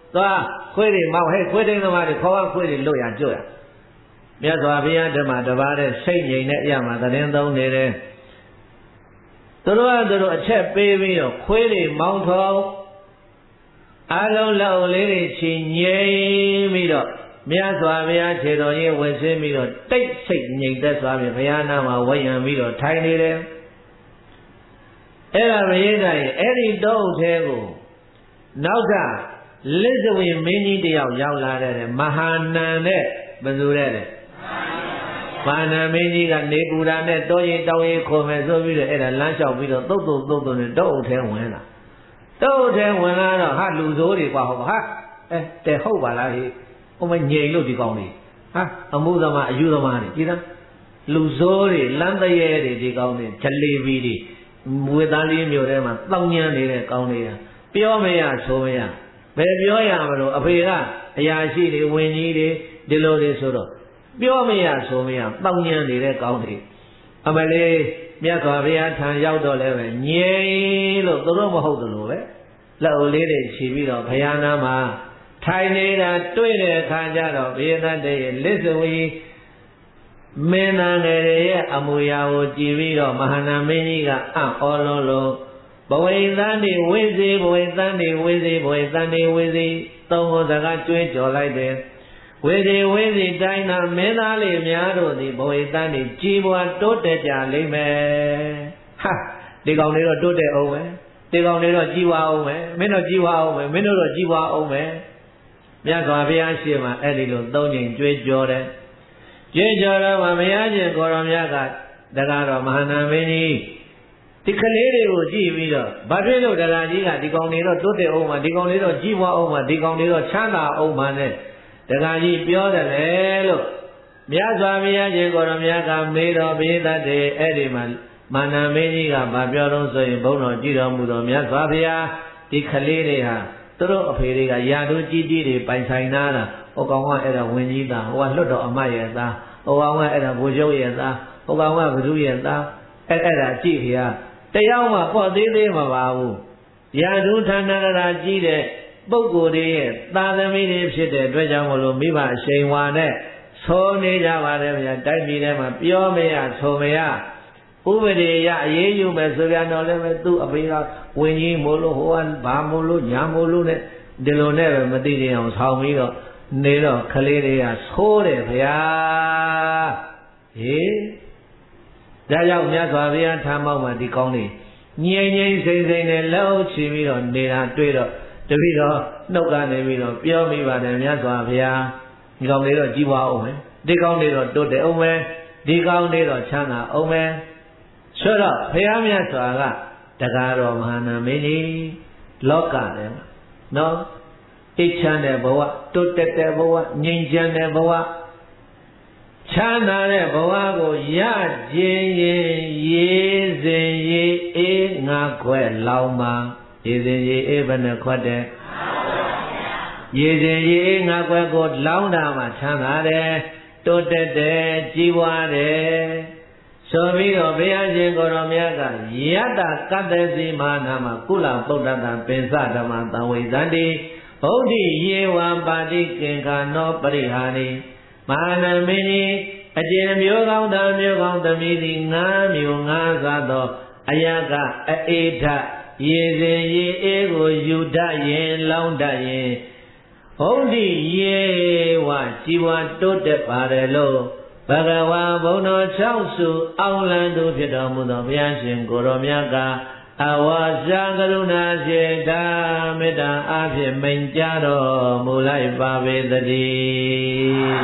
သွားခွေးတွေမောက်ဟဲ့ခွေးတိုင်းသမားတွေခေါ်ခွေးတွေလွတ်ရကြွရမြတ်စွာဘုရားဓမ္မတပါးတဲ့စိတ်ငြိမ်တဲ့အရာမှာသတင်းသုံးနေတယ်သူတို့ကသူတို့အချက်ပေးပြီးတော့ခွေးတွေမောင်းထောင်းအလုံးလောက်လေးတွေချင်းငြိမ်ပြီးတော့မြတ်စွာဘုရားခြေတော်ကြီးဝင်ဆင်းပြီးတော့တိတ်ဆိတ်ငြိမ်သက်စွာဖြင့်ဘုရားနာမှာဝိုင်းရံပြီးတော့ထိုင်နေတယ်အဲ့ဒါမရိဒ္ဓရဲ့အဲ့ဒီတောအုပ်ထဲကိုနောက်ကလစ္ဇဝေမင်းကြီးတယောက်ရောက်လာတဲ့မဟာနန္တဲ့ဘယ်သူတဲ့လဲမဟာနန္မင်းကြီးကနေပူရာနဲ့တောရင်တောင်ရင်ခေါ်မယ်ဆိုပြီးတော့အဲ့ဒါလမ်းလျှောက်ပြီးတော့သုတ်သုတ်သုတ်သုတ်နဲ့တောအုပ်ထဲဝင်လာတောအုပ်ထဲဝင်လာတော့ဟာလူဆိုးတွေကွာဟုတ်ပါဟာအဲတဲ့ဟုတ်ပါလားဟိဟိုမငြိမ်လို့ဒီကောင်းလေးဟာအမှုသမားအယူသမားတွေကြည်သားလူဆိုးတွေလမ်းတရေတွေဒီကောင်းတွေဂျလေဘီတွေဝေသားလေးမျိုးထဲမှာတောင်းညမ်းနေတဲ့ကောင်းလေးကပြောမရဆိုမရဘယ်ပြောရမလို့အဖေကအရာရှိတွေဝင်းကြီးတွေဒီလိုတွေဆိုတော့ပြောမရဆိုမရတောင်းညမ်းနေတဲ့ကောင်းတွေအမလေးမြတ်စွာဘုရားထံရောက်တော့လည်းပဲငြိမ်လို့သူတို့မဟုတ်သလိုပဲလက်အုပ်လေးတွေခြီးပြီးတော့ဘုရားနာမှာထိုင်နေတာတွေ့တဲ့အခါကျတော့ဘေဒတ်ရဲ့လစ္ဇဝီမင်းသားငယ်ရဲ့အမူအရာကိုကြည်ပြီးတော့မဟာနာမင်းကြီးကအံ့ဩလုံးလုံးဘဝိသန်ဒီဝိဇေဘဝိသန်ဒီဝိဇေဘဝိသန်ဒီဝိဇေသုံးခုစကားကျွေးကြော်လိုက်တယ်ဝိဇေဝိဇေတိုင်းသာမင်းသားလေးများတို့သည်ဘဝိသန်ဒီကြီးပွားတိုးတက်ကြလိမ့်မယ်ဟာဒီကောင်တွေတော့တိုးတက်အောင်ပဲဒီကောင်တွေတော့ကြီးပွားအောင်ပဲမင်းတို့ကြီးပွားအောင်ပဲမင်းတို့တော့ကြီးပွားအောင်ပဲမြတ်စွာဘုရားရှိမှအဲ့ဒီလိုသုံးချိန်ကြွေးကြော်တယ်ကြွေးကြော်တော့မှဘုရားရှင်ကိုရောမြတ်ကတကားတော့မဟာနာမင်းကြီးဒီကလေးတွေကိုကြည့်ပြီးတော့ဘာဖြစ်လို့တရားကြီးကဒီကောင်တွေတော့တိုးတက်အောင်မှဒီကောင်တွေတော့ကြီးပွားအောင်မှဒီကောင်တွေတော့ချမ်းသာအောင်မှနဲ့တရားကြီးပြောတယ်လေလို့မြတ်စွာဘုရားရှင်ကိုရောမြတ်ကမေးတော်ဘေးသတ်တယ်အဲ့ဒီမှာမာနမင်းကြီးကဘာပြောတော့ဆိုရင်ဘုန်းတော်ကြည်တော်မူတော်မြတ်စွာဘုရားဒီကလေးတွေဟာသူတို့အဖေတွေကရာတို့ကြီးကြီးတွေပိုင်ဆိုင်နာတာဟိုကောင်ကအဲ့ဒါဝင်ကြီးသားဟိုကလွတ်တော်အမတ်ရဲ့သားဟိုကောင်ကအဲ့ဒါဘိုလ်ချုပ်ရဲ့သားဟိုကောင်ကဘသူရဲ့သားအဲ့အဲ့ဒါကြည့်ခေတယောက်မှပေါ့သေးသေးမပါဘူးရာတို့ဌာနရာကြီးတဲ့ပုဂ္ဂိုလ်တွေရဲ့သာသမီတွေဖြစ်တဲ့အတွက်ကြောင့်မလို့မိဘအရှိန်ဝါနဲ့ဆိုနေကြပါတယ်ဗျာတိုက်ပြည်ထဲမှာပြောမရဆိုမရဥပဒေရအရေးယူမယ်ဆိုပြန်တော့လည်းပဲသူ့အဖေကဝင်းကြီးမို့လို့ဟိုကဘာမို့လို့ညာမို့လို့နဲ့ဒီလိုနဲ့ပဲမသိကြအောင်ဆောင်းပြီးတော့နေတော့ကလေးတွေကဆိုးတယ်ဗျာဟေးဒါကြောင့်မြတ်စွာဘုရားထားမောက်မှာဒီကောင်းလေးငြိမ်ငြိမ်စိမ့်စိမ့်နဲ့လောက်ချီပြီးတော့နေတာတွေ့တော့တပိတော့နှုတ်ကနေပြီးတော့ပြောမိပါတယ်မြတ်စွာဘုရားဒီကောင်းလေးတော့ကြီးပွားအောင်မယ်ဒီကောင်းလေးတော့တိုးတက်အောင်မယ်ဒီကောင်းလေးတော့ချမ်းသာအောင်မယ်ဆိုတော့ဘုရားမြတ်စွာကတကားတော်မဟာနာမင်းကြီးလောကထဲမှာနော်အိတ်ချမ်းတဲ့ဘဝတိုးတက်တဲ့ဘဝငြိမ်ချမ်းတဲ့ဘဝချမ်းသာတဲ့ဘဝကိုရခြင်းရင်ရေစဉ်ရေအေးငါခွဲလောင်ပါရေစဉ်ရေအေးဘယ်နှခွက်တဲ့ရေစဉ်ရေအေးငါခွဲကိုလောင်တာမှချမ်းသာတယ်တိုးတက်တယ်ကြီးပွားတယ်ဆိုပြီးတော့ဘုရားရှင်ကိုရောမြတ်ကယတ္တကတ္တစီမာနာမှာကုလပုဒ္ဒတပင်စဓမ္မသံဝိသန္တိဗုဒ္ဓယေဝံပါတိကင်္ခာနောပရိဟာနိမဟာနမင်းကြီးအကျဉ်မျိုးကောင်းသားမျိုးကောင်းသမီးသည်ငါးမျိုးငါးစားသောအယကအေထရေစဉ်ရေအေးကိုယူတတ်ရင်လောင်းတတ်ရင်ဘုဒ္ဓယေဝជីវတိုးတက်ပါတယ်လို့ဘဂဝါဘုံတော်၆စုအောင်လံသူဖြစ်တော်မူသောဘုရားရှင်ကိုရောမြတ်ကအဝါစာကရုဏာစေတာမေတ္တာအဖြင့်မိန်ကြားတော်မူလိုက်ပါပေသတည်း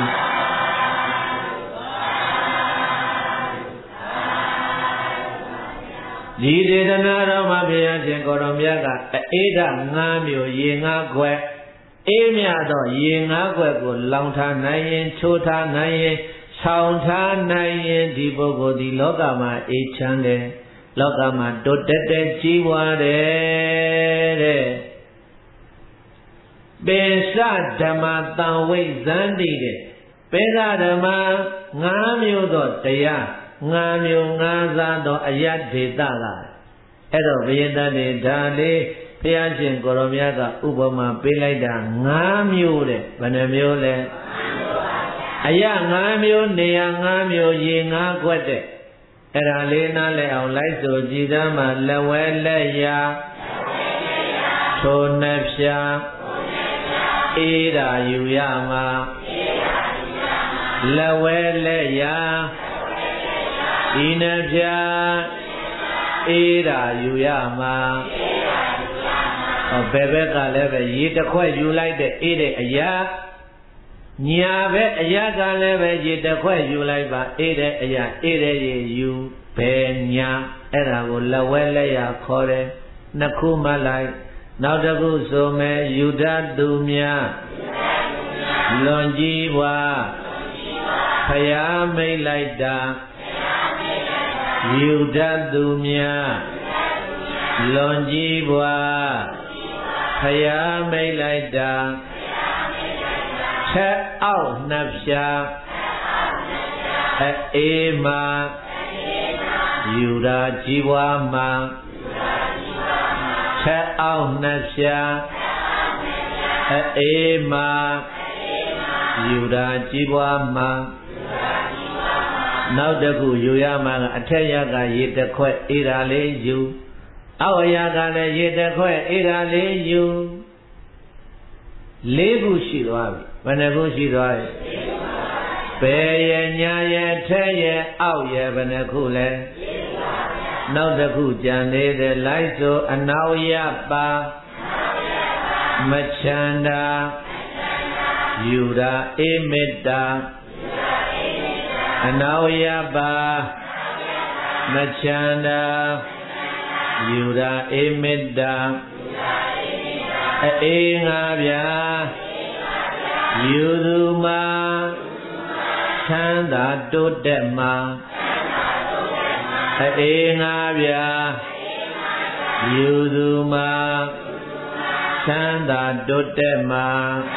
ဒီဒေသနာတော်မှာဘုရားရှင်ကိုရောမြတ်ကအေဒငါးမျိုးရေငါးခွက်အေးမြသောရေငါးခွက်ကိုလောင်ထားနိုင်ရင်ချိုးထားနိုင်ရင်ဆောင်ထားနိုင်ရင်ဒီပုဂ္ဂိုလ်ဒီလောကမှာအေးချမ်းတယ်လောကမှာတိုးတက်တဲ့ကြီးပွားတယ်တဲ့ပေစဓမ္မတံဝိဇန္တိတဲ့ပေစဓမ္မငါးမျိုးသောတရားငါးမျိုးငါးစားသောအယတ်ဒေတာကအဲ့တော့ဘယင်တတ်တွေဒါလေးဘုရားရှင်ကိုရောမြတ်ကဥပမာပေးလိုက်တာငါးမျိုးတဲ့ဘယ်နှမျိုးလဲအရာငါးမျိုးနေရာငါးမျိုးရေငါးခွက်တဲ့အဲ့ဒါလေးနားလဲအောင်လိုက်ဆိုကြည်သားမှာလက်ဝဲလက်ရာထိုနှဖြာအေးတာယူရမှာလက်ဝဲလက်ရာဒီနှဖြာအေးတာယူရမှာဟောဘယ်ဘက်ကလည်းပဲရေတစ်ခွက်ယူလိုက်တဲ့အေးတဲ့အရာညာဘက်အရာကလည်းပဲရေတစ်ခွက်ယူလိုက်ပါအေးတဲ့အရာအေးတဲ့ရေယူဘယ်ညာအဲ့ဒါကိုလက်ဝဲလက်ရာခေါ်တယ်နှစ်ခုမှလိုက်နောက်တစ်ခုဆိုမယ်ယူတတ်သူများလွန်ကြီးပွားဖယားမိတ်လိုက်တာယူတတ်သူများလွန်ကြီးပွားဖယားမိတ်လိုက်တာချက်အောက်နှဖြာအေးမှာယူတာကြီးပွားမှာချက်အောက်နှဖြာအေးမှာယူတာကြီးပွားမှာနောက်တစ်ခုယူရမှာကအထက်ရကရေတစ်ခွက်အေးတာလေးယူအောက်ရကလည်းရေတစ်ခွက်အေးတာလေးယူလေးခုရှိသွားပြီဘယ်နှခုရှိသွားပြီဘယ်ရညာရထက်ရအောက်ရဘယ်နှခုလဲနောက်တစ်ခုကြံသေးတယ်လိုက်ဆိုအနောက်ရပါမချန္တာယူတာအေးမေတ္တာအနောက်ရပါမချန္တာယူတာအေးမေတ္တာအေးငါဗျာယူသူမှာချမ်းသာတိုးတက်မှာအေးငါဗျာယူသူမှာချမ်းသာတိုးတက်မှာ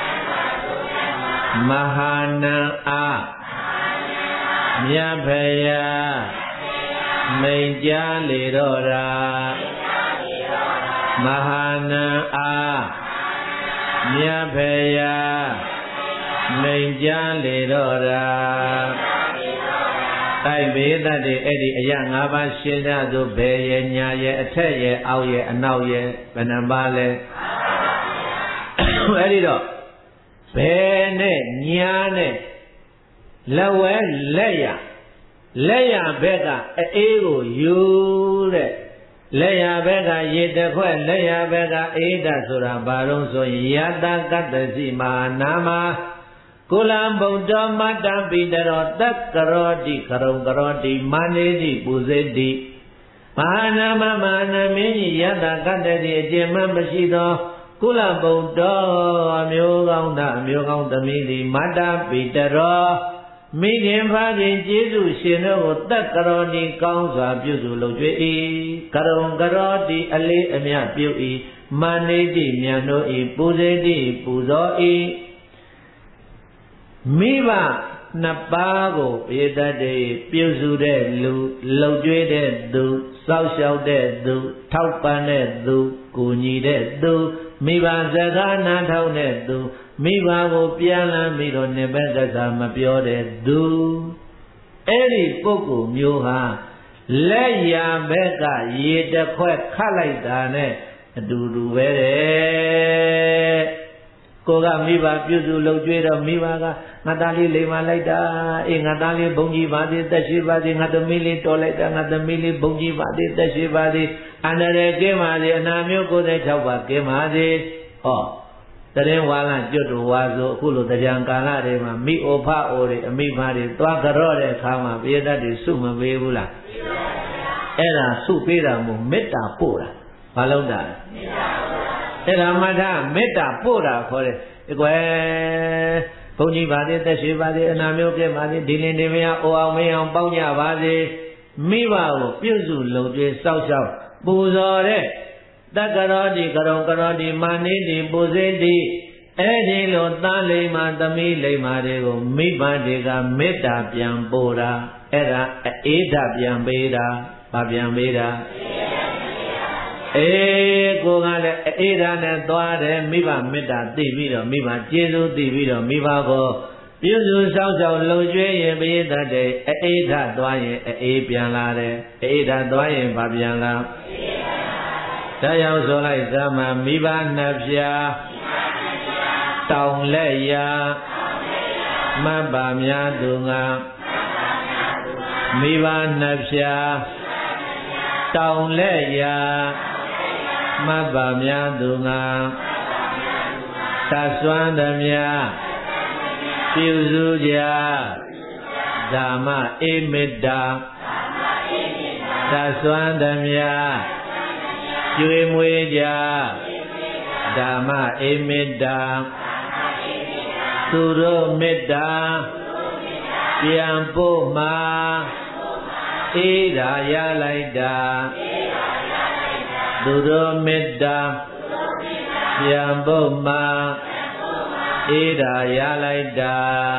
မဟာနံအားမြတ်ဖယားမိန်ကြားလေတော့တာမဟာနံအားမြတ်ဖယားမိန်ကြားလေတော့တာတိုက်ဘေးတတ်တဲ့အဲ့ဒီအရာ၅ပါးရှင်းကြသို့ဘယ်ရဲ့ညာရဲ့အထက်ရဲ့အောက်ရဲ့အနောက်ရဲ့ဘယ်နှပါးလဲအဲ့ဒီတော့ဘယ်နဲ့ညာနဲ့လက်ဝဲလက်ရလက်ရဘက်ကအေးကိုယူတဲ့လက်ရဘက်ကရေတစ်ခွက်လက်ရဘက်ကအေးတာဆိုတာဘာလို့ဆိုရင်ယတကတ္တစီမဟာနာမကုလံဗုဒ္ဓမတ္တပိတရောတက္ကရောတိခရုံကရောတိမာနေတိပူဇေတိမဟာနာမမဟာနာမင်းကြီးယတကတ္တတိအကျင့်မှမရှိသောကုလဗုဒ္ဓအမျိုးကောင်းသားအမျိုးကောင်းသမီးသည်မတ္တပိတရောမိခင်ဖခင်ကျေးဇူးရှင်တို့ကိုတက္ကရောတိကောင်းစွာပြုစုလုပ်ကြွေ၏ကရုံကရောတိအလေးအမြတ်ပြု၏မာနေတိမြတ်တို့၏ပူဇေတိပူဇော်၏မိဘနှစ်ပါးကိုပေတတ်တဲ့ပြုစုတဲ့လူလှုပ်ကြွေးတဲ့သူစောက်ရှောက်တဲ့သူထောက်ပံ့တဲ့သူကိုညီတဲ့သူမိဘစကားနားထောင်တဲ့သူမိဘကိုပြန်လန်းပြီးတော့နေဘက်ကစားမပြောတဲ့သူအဲ့ဒီပုဂ္ဂိုလ်မျိုးဟာလက်ရာဘက်ကရေတစ်ခွက်ခတ်လိုက်တာနဲ့အတူတူပဲတဲ့ကိုကမိဘပြုစုလုပ်ကြွေးတော့မိဘကငါသားလေးလိမ်မာလိုက်တာအေးငါသားလေးဘုံကြီးပါသေးတက်ရှိပါသေးငါသမီးလေးတော်လိုက်တာငါသမီးလေးဘုံကြီးပါသေးတက်ရှိပါသေးအန္တရာယ်ကင်းပါသေးအနာမျိုးကိုယ်စိတ်၆ပါးကင်းပါသေးဟောတရင်ဝါလကျွတ်တော်ဝါဆိုအခုလိုတရားကာလတွေမှာမိအိုဖအိုတွေအမိဖတွေသွားကြော့တဲ့အခါမှာပိယတတ်တွေစုမပေးဘူးလားအဲ့ဒါစုပေးတာမို့မေတ္တာပို့တာဘာလို့တာမေတ္တာပို့တာအဲ့ဒါမှသာမေတ္တာပို့တာခေါ်တယ်ဒီကွယ်ဘုန်းကြီးပါသေးသက်ရှိပါသေးအနာမျိုးပြပါသေးဒီလင်ဒီမယအိုအောင်မင်းအောင်ပေါင်းကြပါစေမိဘကိုပြုစုလုပ်ကြွေးစောက်ရှောက်ပူဇော်တဲ့တက္ကရောတိကရုံကရောတိမာနေတိပူဇေတိအဲ့ဒီလိုသားလိမ္မာသမီးလိမ္မာတွေကိုမိဘတွေကမေတ္တာပြန်ပို့တာအဲ့ဒါအေးဓာပြန်ပေးတာဗာပြန်ပေးတာအေးကိုကလည်းအေးဒါနဲ့သွားတယ်မိဘမေတ္တာသိပြီးတော့မိဘကျေးဇူးသိပြီးတော့မိဘကိုပြုစုစောင့်ရှောက်လုံကျွေးရင်ပိဋကတဲ့အေးဓာသွားရင်အေးပြန်လာတယ်အေးဓာသွားရင်ဘာပြန်လာဒါကြောင့်ဆိုလိုက်သမမိဘနှစ်ဖြာတောင်လက်ရာမတ်ပါများသူငါမိဘနှစ်ဖြာတောင်လက်ရာမတ်ပါများသူငါသစွမ်းသမျှပြုစုကြဓမ္မအေမေတ္တာသစွမ်းသမျှကျွေးမွေးကြဓမ္မအေမေတ္တာသူတို့မေတ္တာပြန်ပို့မှာအေးဓာရလိုက်တာသူတို့မေတ္တာပြန်ပို့မှာအေးဓာရလိုက်တာ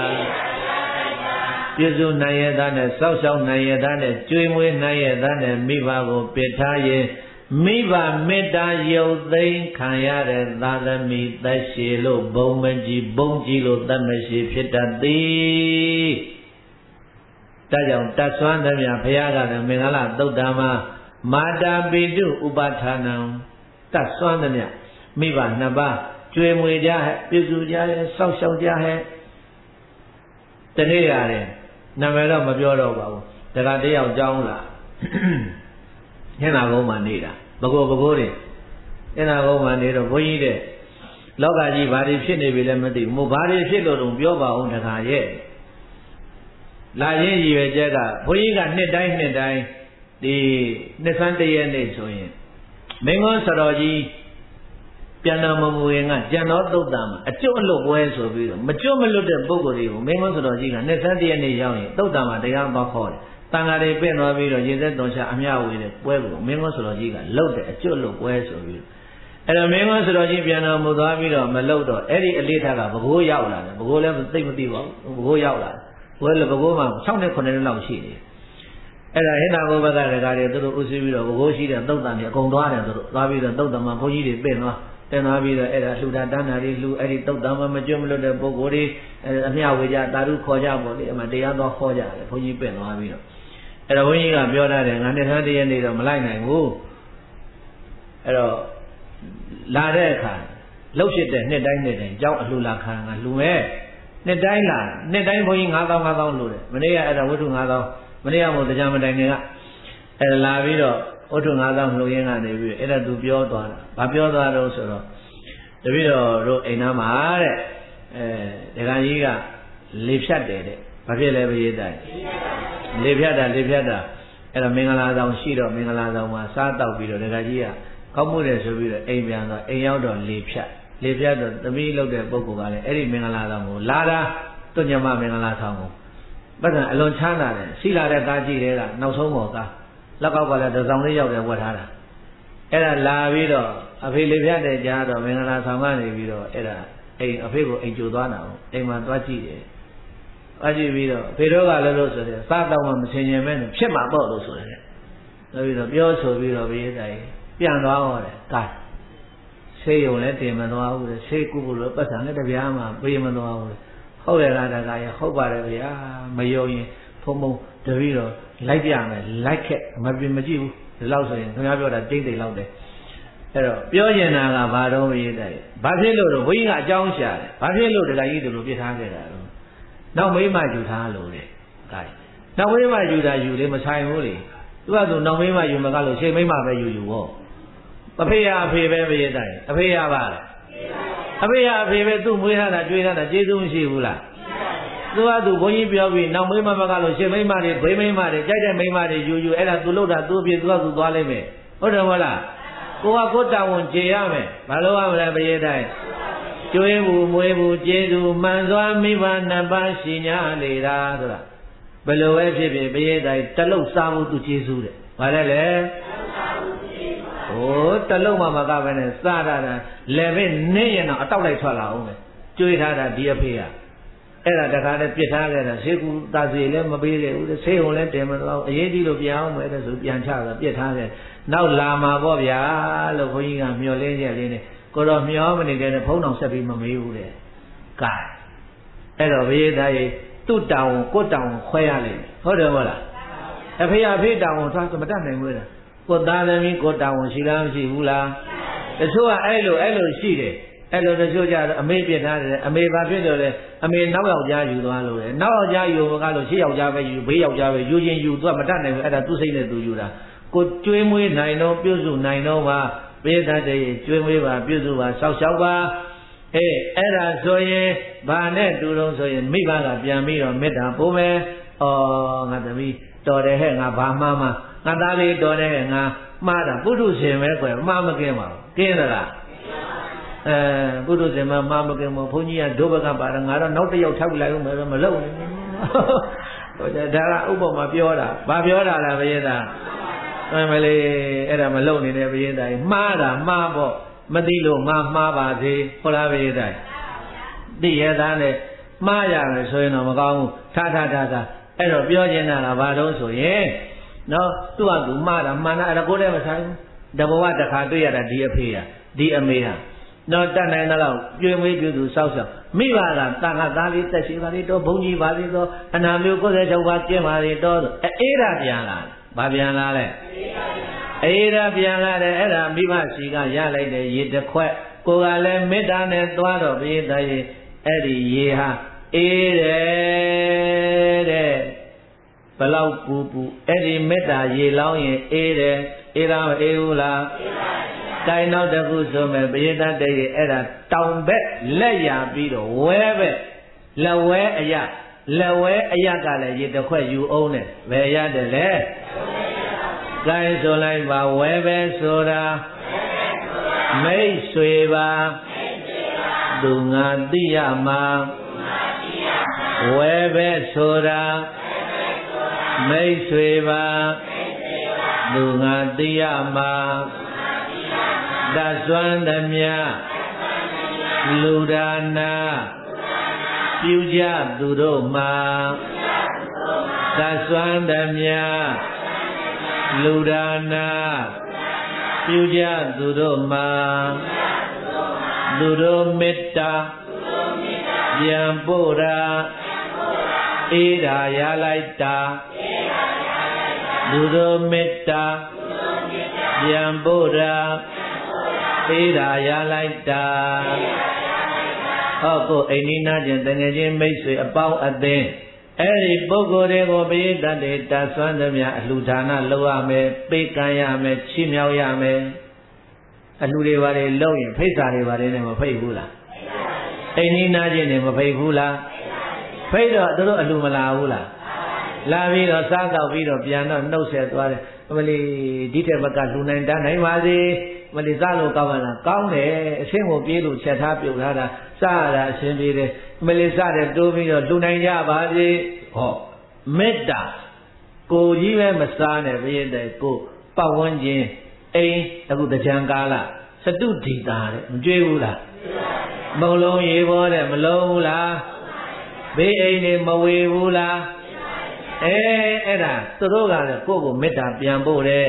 ပြည့်စုံနိုင်ရတဲ့နဲ့စောက်ရှောက်နိုင်ရတဲ့နဲ့ကျွေးမွေးနိုင်ရတဲ့နဲ့မိဘကိုပိထားရင်မိဘမေတ္တာရုပ်သိမ်းခံရတဲ့သာသမီသက်ရှိလို့ဘုံမကြီးဘုံကြီးလို့သက်မရှိဖြစ်တတ်သည်ဒါကြောင့်တတ်ဆွမ်းသမျှဘုရားကလည်းမင်္ဂလာသုတ်တံမှာမာတာပိတုဥပဌာနံတတ်ဆွမ်းသမျှမိဘနှစ်ပါးကျွေးမွေကြဟဲ့ပြည့်စုံကြဟဲ့စောက်ရှောက်ကြဟဲ့တနေ့ရတယ်နာမည်တော့မပြောတော့ပါဘူးတခါတယောက်ကြောင်းလာညနာကုန်းမှာနေတာဘကိုဘကိုတွေညနာကုန်းမှာနေတော့ဘုန်းကြီးတဲ့လောကကြီးဘာတွေဖြစ်နေပြီလဲမသိဘူးမို့ဘာတွေဖြစ်လို့တော့ပြောပါအောင်တခါရဲ့လာရင်းရည်ရွယ်ချက်ကဘုန်းကြီးကနှစ်တိုင်းနှစ်တိုင်းဒီနှစ်ဆန်းတရက်နေ့ဆိုရင်မင်းကွန်းစတော်ကြီးပြန်တော်မမူရင်ကကျန်တော်သုတ်တံမှာအကျွတ်အလွတ်ပွဲဆိုပြီးတော့မကျွတ်မလွတ်တဲ့ပုဂ္ဂိုလ်တွေကိုမင်းကွန်းစတော်ကြီးကနှစ်ဆန်းတရက်နေ့ရောက်ရင်သုတ်တံမှာတရားသွားခေါ်တယ်တန်ဃာတွေပြင့်သွားပြီးတော့ရေသက်တော်ချအမျှဝေတဲ့ပွဲကိုမင်းကွန်းစတော်ကြီးကလှုပ်တယ်အကျွတ်လွတ်ပွဲဆိုပြီးအဲ့တော့မင်းကွန်းစတော်ကြီးပြန်တော်မူသွားပြီးတော့မလှုပ်တော့အဲ့ဒီအလေးထားကဘကိုးရောက်လာတယ်ဘကိုးလည်းသိမသိပါဘူးဘကိုးရောက်လာတယ်ဘယ်လိုဘကိုးမှာ၆နှစ်ခုနှစ်နှစ်လောက်ရှိနေအဲ့ဒါဟင်္သာဘုဘကတကားတွေသူတို့ဥသိပြီးတော့ဘကိုးရှိတဲ့သုတ်တံတွေအကုန်သွားတယ်သူတို့သွားပြီးတော့သုတ်တံမှာဘုန်းကြီးတွေပြင့်သွားတင်သွားပြီးတော့အဲ့ဒါလှူတာတန်းတာတွေလှူအဲ့ဒီသုတ်တံမှာမကျွတ်မလွတ်တဲ့ပုဂ္ဂိုလ်တွေအမျှဝေကြတာရုခေါ်ကြပေါ့လေအမှတရားသွားခေါ်ကြတယ်ဘုန်းကြီးပြင့်သွားပြီးတော့အဲ့တော့ဘုန်းကြီးကပြောထားတယ်ငါနှစ်thángတရက်နေတော့မလိုက်နိုင်ဘူးအဲ့တော့လာတဲ့အခါလှုပ်ဖြစ်တဲ့နှစ်တိုင်းနှစ်တိုင်းကြောင်းအလှူလာခံကလှူမဲ့နှစ်တိုင်းလာနှစ်တိုင်းဘုန်းကြီးငါးသောင်းငါးသောင်းလှူတယ်မနေ့ကအဲ့ဒါဝတ္ထုငါးသောင်းမနေ့ကမို့တရားမတိုင်ခင်ကအဲ့ဒါလာပြီးတော့ဝတ္ထုငါးသောင်းလှူရင်းကနေပြီးအဲ့ဒါသူပြောသွားတာဘာပြောသွားတော့ဆိုတော့တပည့်တော်တို့အိမ်သားမှာတဲ့အဲဒကာကြီးကလေဖြတ်တယ်တဲ့ဘာဖြစ်လဲပရိသတ်လေဖြတ်တာလေဖြတ်တာအဲ့တော့မင်္ဂလာဆောင်ရှိတော့မင်္ဂလာဆောင်မှာစားတောက်ပြီးတော့ဒကာကြီးကကောက်မှုတယ်ဆိုပြီးတော့အိမ်ပြန်တော့အိမ်ရောက်တော့လေဖြတ်လေဖြတ်တော့သမီးလုပ်တဲ့ပုဂ္ဂိုလ်ကလည်းအဲ့ဒီမင်္ဂလာဆောင်ကိုလာတာသူညမမင်္ဂလာဆောင်ကိုပတ်စံအလွန်ချမ်းသာတယ်ရှိလာတဲ့ကားကြည့်တဲ့ကနောက်ဆုံးပေါ်ကားလက်ကောက်ကလည်းတစ်ဆောင်လေးရောက်တယ်ဝတ်ထားတာအဲ့ဒါလာပြီးတော့အဖေလေဖြတ်တဲ့ကြားတော့မင်္ဂလာဆောင်ကနေပြီးတော့အဲ့ဒါအိမ်အဖေကိုအိမ်ကြိုသွားတာပေါ့အိမ်မှာသွားကြည့်တယ်သွားကြည့်ပြီးတော့အဖေတို့ကလည်းလို့ဆိုတယ်စားတော့မှမစင်ញင်မဲနဲ့ဖြစ်မှာပေါ့လို့ဆိုတယ်နောက်ပြီးတော့ပြောဆိုပြီးတော့ဘေးတိုင်ပြန်သွားဟောတယ်ကားဆေးရုံလည်းတင်မသွားဘူးလေဆေးကုဖို့လို့ပတ်စံလည်းတပြားမှပေးမသွားဘူးဟုတ်ရဲ့လားတကားရဟုတ်ပါတယ်ဗျာမယုံရင်ဖုံဖုံတပည့်တော့လိုက်ပြမယ်လိုက်ခက်မပြမကြည့်ဘူးဒီလောက်ဆိုရင်ခင်ဗျားပြောတာတိတ်တိတ်လောက်တယ်အဲ့တော့ပြောကျင်တာကဘာတော့မရေးတဲ့ဘာဖြစ်လို့တော့ဘုန်းကြီးကအကြောင်းရှာတယ်ဘာဖြစ်လို့တကားကြီးတို့လိုပြထားခဲ့တာတော့နောက်မိမယူထားလို့လေကားနောက်မိမယူတာယူလေမဆိုင်ဘူးလေသူကဆိုနောက်မိမယူမကလို့ရှေ့မိမပဲယူယူဟောအဖေရအဖေပဲမရေးတဲ့အဖေရပါလားအဖေရအဖေပဲသူ့မွေးထားတာတွေ့ထားတာကျေးဇူးမရှိဘူးလားသူကသူဘုန်းကြီးပြောပြီးနောက်မိမမကလို့ရှေ့မိမတွေဘေးမိမတွေကြိုက်တဲ့မိမတွေယူယူအဲ့ဒါသူလို့တာသူ့အဖြစ်သူကသူသွားလိမ့်မယ်ဟုတ်တယ်မဟုတ်လားကိုကကိုတာဝန်ကျေရမယ်ဘာလို့ရမလဲမရေးတဲ့ကျွေးဘူးမွေးဘူးကျေးဇူးမှန်စွာမိဘနှစ်ပါးရှိညာလေတာဆိုတာဘယ်လိုပဲဖြစ်ဖြစ်မရေးတဲ့တလုတ်စားဖို့သူကျေးဇူးတယ်ဘာလဲလဲဟိုတလုံးမှမကပဲနဲ့စတာတာလည်းပဲနင်းရင်တော့အတောက်လိုက်ထွက်လာအောင်ပဲကျွေးထားတာဒီအဖေကအဲ့ဒါတခါတည်းပြစ်ထားခဲ့တာဆေးကူတာစီလည်းမပေးခဲ့ဘူးဆေးုံလည်းတင်မတော့အရေးကြီးလို့ပြန်အောင်မယ်ဆိုပြန်ချတော့ပြစ်ထားခဲ့နောက်လာမှာပေါ့ဗျာလို့ဘုန်းကြီးကမျှော်လင့်ချက်လေးနဲ့ကိုတော့မျှော်မနေခဲ့တဲ့ဖုံးတော်ဆက်ပြီးမမေးဘူးတဲ့ကဲအဲ့တော့ဘုရားသားကြီးသူ့တောင်ကိုတောင်ခွဲရလိမ့်မယ်ဟုတ်တယ်မဟုတ်လားအဖေအဖေတောင်သွားမတတ်နိုင်ဘူးလားကိုသားသမီးကိုတောင်ရှိလားမရှိဘူးလားတချို့ကအဲ့လိုအဲ့လိုရှိတယ်အဲ့လိုတချို့ကြတော့အမေပြစ်ထားတယ်အမေဘာဖြစ်တော့လဲအမေနောက်ယောက်ျားယူသွားလို့လေနောက်ယောက်ျားယူကလို့ရှေ့ယောက်ျားပဲယူဘေးယောက်ျားပဲယူချင်းယူသူကမတတ်နိုင်ဘူးအဲ့ဒါသူ့စိတ်နဲ့သူယူတာကိုကျွေးမွေးနိုင်တော့ပြုစုနိုင်တော့ပါဘေးသားတဲ့ကျွေးမွေးပါပြုစုပါစောက်ရှောက်ပါအေးအဲ့ဒါဆိုရင်ဘာနဲ့တူတော့ဆိုရင်မိဘကပြန်ပြီးတော့မေတ္တာပို့မယ်ဩငါသမီးတော်တယ်ဟဲ့ငါဘာမှမငါသားလေးတော်တယ်ဟဲ့ငါမှားတာပုထုရှင်ပဲကွယ်မှားမကင်းပါဘူးကင်းသလားအဲပုထုရှင်မမှားမကင်းဘူးဘုန်းကြီးကဒုဘကပါတော့ငါတော့နောက်တစ်ယောက်ထောက်လိုက်ဦးမယ်မလုပ်နဲ့ဟိုဒါကဥပမာပြောတာဘာပြောတာလဲဘယင်းသားအမလေးအဲ့ဒါမလုပ်နေတဲ့ဘယင်းသားမှားတာမှားပေါ့မသိလို့ငါမှားပါစေဟုတ်လားဘယင်းသားသိရသားနဲ့မှားရမယ်ဆိုရင်တော့မကောင်းဘူးထားထားထားထားအဲ့တော့ပြောချင်တာကဘာလို့ဆိုရင်နော်သူ့ဟာသူမှားတာမှန်တာအဲ့ဒါကိုယ်တည်းမဆိုင်ဘူးတဘဝတစ်ခါတွေ့ရတာဒီအဖေဟာဒီအမေဟာနော်တတ်နိုင်တော့ကျွေးမွေးပြုသူစောက်စောက်မိဘကတာကသားလေးတက်ရှိပါလေတော့ဘုန်းကြီးပါလေတော့အနာမျိုးကိုယ်ဆက်ချုပ်ပါကျင်းပါလေတော့အေးရပြန်လာဘာပြန်လာလဲအေးရပြန်လာတယ်အဲ့ဒါမိဘစီကရလိုက်တယ်ရေတစ်ခွက်ကိုကလည်းမေတ္တာနဲ့သွားတော့ပြေးသားရေအဲ့ဒီရေဟာအေးတယ်တဲ့ဘလောက်ပူပူအဲ့ဒီမေတ္တာရေလောင်းရင်အေးတယ်အေးလားမအေးဘူးလားအေးပါဘူးကိုင်နောက်တစ်ခုဆိုမဲ့ပရိသတ်တဲ့အဲ့ဒါတောင်ဘက်လက်ရပြီးတော့ဝဲဘက်လက်ဝဲအရလက်ဝဲအရကလည်းရေတစ်ခွက်ယူအောင်နဲ့ဘယ်ရတယ်လဲကိုင်ဆိုလိုက်ပါဝဲပဲဆိုတာမိတ်ဆွေပါသူငါသိရမှာဝဲပဲဆိုတာမိတ်ဆွေပါသူငါသိရမှာသတ်စွမ်းသမျှလူဒါနာပြုကြသူတို့မှာသတ်စွမ်းသမျှလူဒါနာပြုကြသူတို့မှာသူတို့မေတ္တာပြန်ပို့တာအေးတာရလိုက်တာသူတို့မေတ္တာပြန်ပို့တာအေးတာရလိုက်တာဟောကိုအိန္ဒိနာကျင်တငယ်ချင်းမိတ်ဆွေအပေါင်းအသင်းအဲ့ဒီပုဂ္ဂိုလ်တွေကိုပရိသတ်တွေတဆွမ်းသမျှအလှူဒါနလုပ်ရမယ်ပေးကမ်းရမယ်ချီးမြှောက်ရမယ်အလှူတွေဘာတွေလုပ်ရင်ဖိတ်စာတွေဘာတွေနဲ့မဖိတ်ဘူးလားအိန္ဒိနာကျင်တွေမဖိတ်ဘူးလားဖိတ်တော့သူတို့အလှူမလာဘူးလားလာပြီးတော့စားတော့ပြီးတော့ပြန်တော့နှုတ်ဆက်သွားတယ်အမလီဒီတဲ့ဘက်ကလှူနိုင်တန်းနိုင်ပါစေမလီစားလို့ကောင်းပါလားကောင်းတယ်အရှင်းကိုပြေးလို့ချက်ထားပြုတ်ထားတာစားရတာအရှင်းပြေးတယ်မလီစားတယ်တိုးပြီးတော့လှူနိုင်ကြပါစေဟောမေတ္တာကိုကြီးပဲမစားနဲ့ဘုရင်တဲ့ကိုပတ်ဝန်းကျင်အိမ်အခုတကြံကာလစတုဒီတာတဲ့မကြွေးဘူးလားမလုံးရေပေါ်တဲ့မလုံးဘူးလားဘေးအိမ်နေမဝေဘူးလားအဲအဲ့ဒါသူတို့ကလည်းကိုယ့်ကိုမေတ္တာပြန်ဖို့တယ်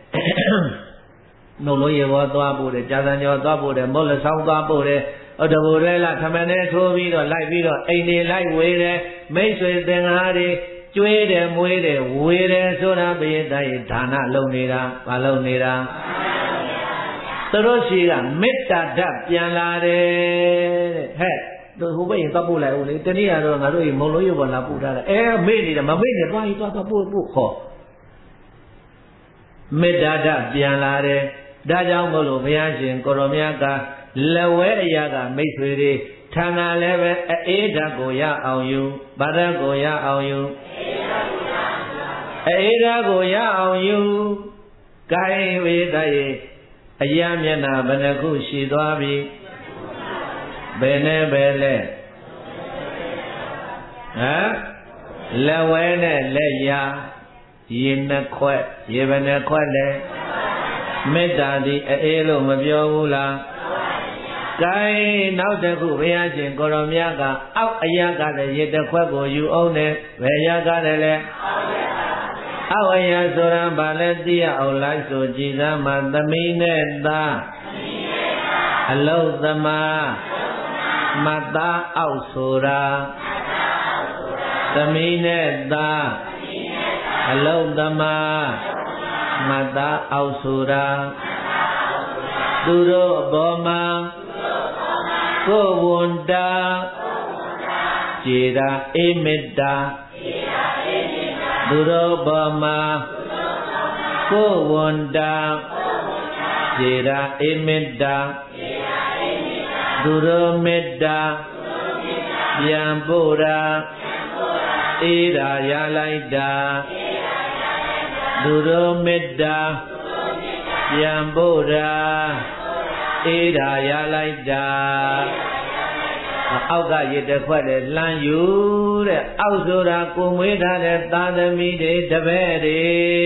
နှုတ်လုံးရေပေါ်သွားဖို့တယ်ကြာစံကျော်သွားဖို့တယ်မောလဆောင်သွားဖို့တယ်အတဘူရဲလာခမနဲ့ထိုးပြီးတော့လိုက်ပြီးတော့အိမ်တွေလိုက်ဝေတယ်မိတ်ဆွေသင်္ကားတွေကျွေးတယ်မွေးတယ်ဝေတယ်ဆိုတာဘယတရဲ့ဒါနလုပ်နေတာမလုပ်နေတာသူတို့ရှိကမေတ္တာဓာတ်ပြန်လာတယ်တဲ့ဟဲ့သူဟိုဘက်ရင်သွားပို့လိုက်ဦးလေတနည်းကတော့ငါတို့ရေမုံလုံးရုပ်ပေါ်လာပို့ထားတယ်အဲမေ့နေတယ်မမေ့နဲ့သွားရင်သွားသွားပို့ပို့ခေါ်မေတ္တာဓာတ်ပြန်လာတယ်ဒါကြောင့်မို့လို့ဘုရားရှင်ကိုရောမြတ်ကလက်ဝဲအရာကမိတ်ဆွေတွေဌာနလည်းပဲအေးဓာတ်ကိုရအောင်ယူဗာဓာတ်ကိုရအောင်ယူအေးဓာတ်ကိုရအောင်ယူကိုင်းဝေဒရဲ့အရာမျက်နှာဘယ်နှခုရှိသွားပြီဘယ်နဲ့ပဲလဲဟမ်လက်ဝဲနဲ့လက်ရာရေနှစ်ခွက်ရေဘယ်နှခွက်လဲမေတ္တာသည်အေးလို့မပြောဘူးလား Cái nào để khu về nhà chuyện có làm nhà cả, áo aya cả để gì để khoe của you ông này về nhà cả để lẽ, áo aya số ra bà lẽ tia áo lại số chỉ ra mà tâm ý nè ta, alo tâm à, mà ta áo số ra, tâm ý nè ta, alo tâm à, mà ta áo số ra, tu đô bồ ma cô buồn đa chỉ ra imita tu đô bồ ma cô buồn đa chỉ ra imita tu đô metta yam bora ira ya lai da tu đô metta yam bora ira ya lai daအောက်ကရစ်တစ်ခွက်တဲ့လမ်းယူတဲ့အောက်ဆိုတာကိုမွေးထားတဲ့သာသမီတွေတပည့်တွေ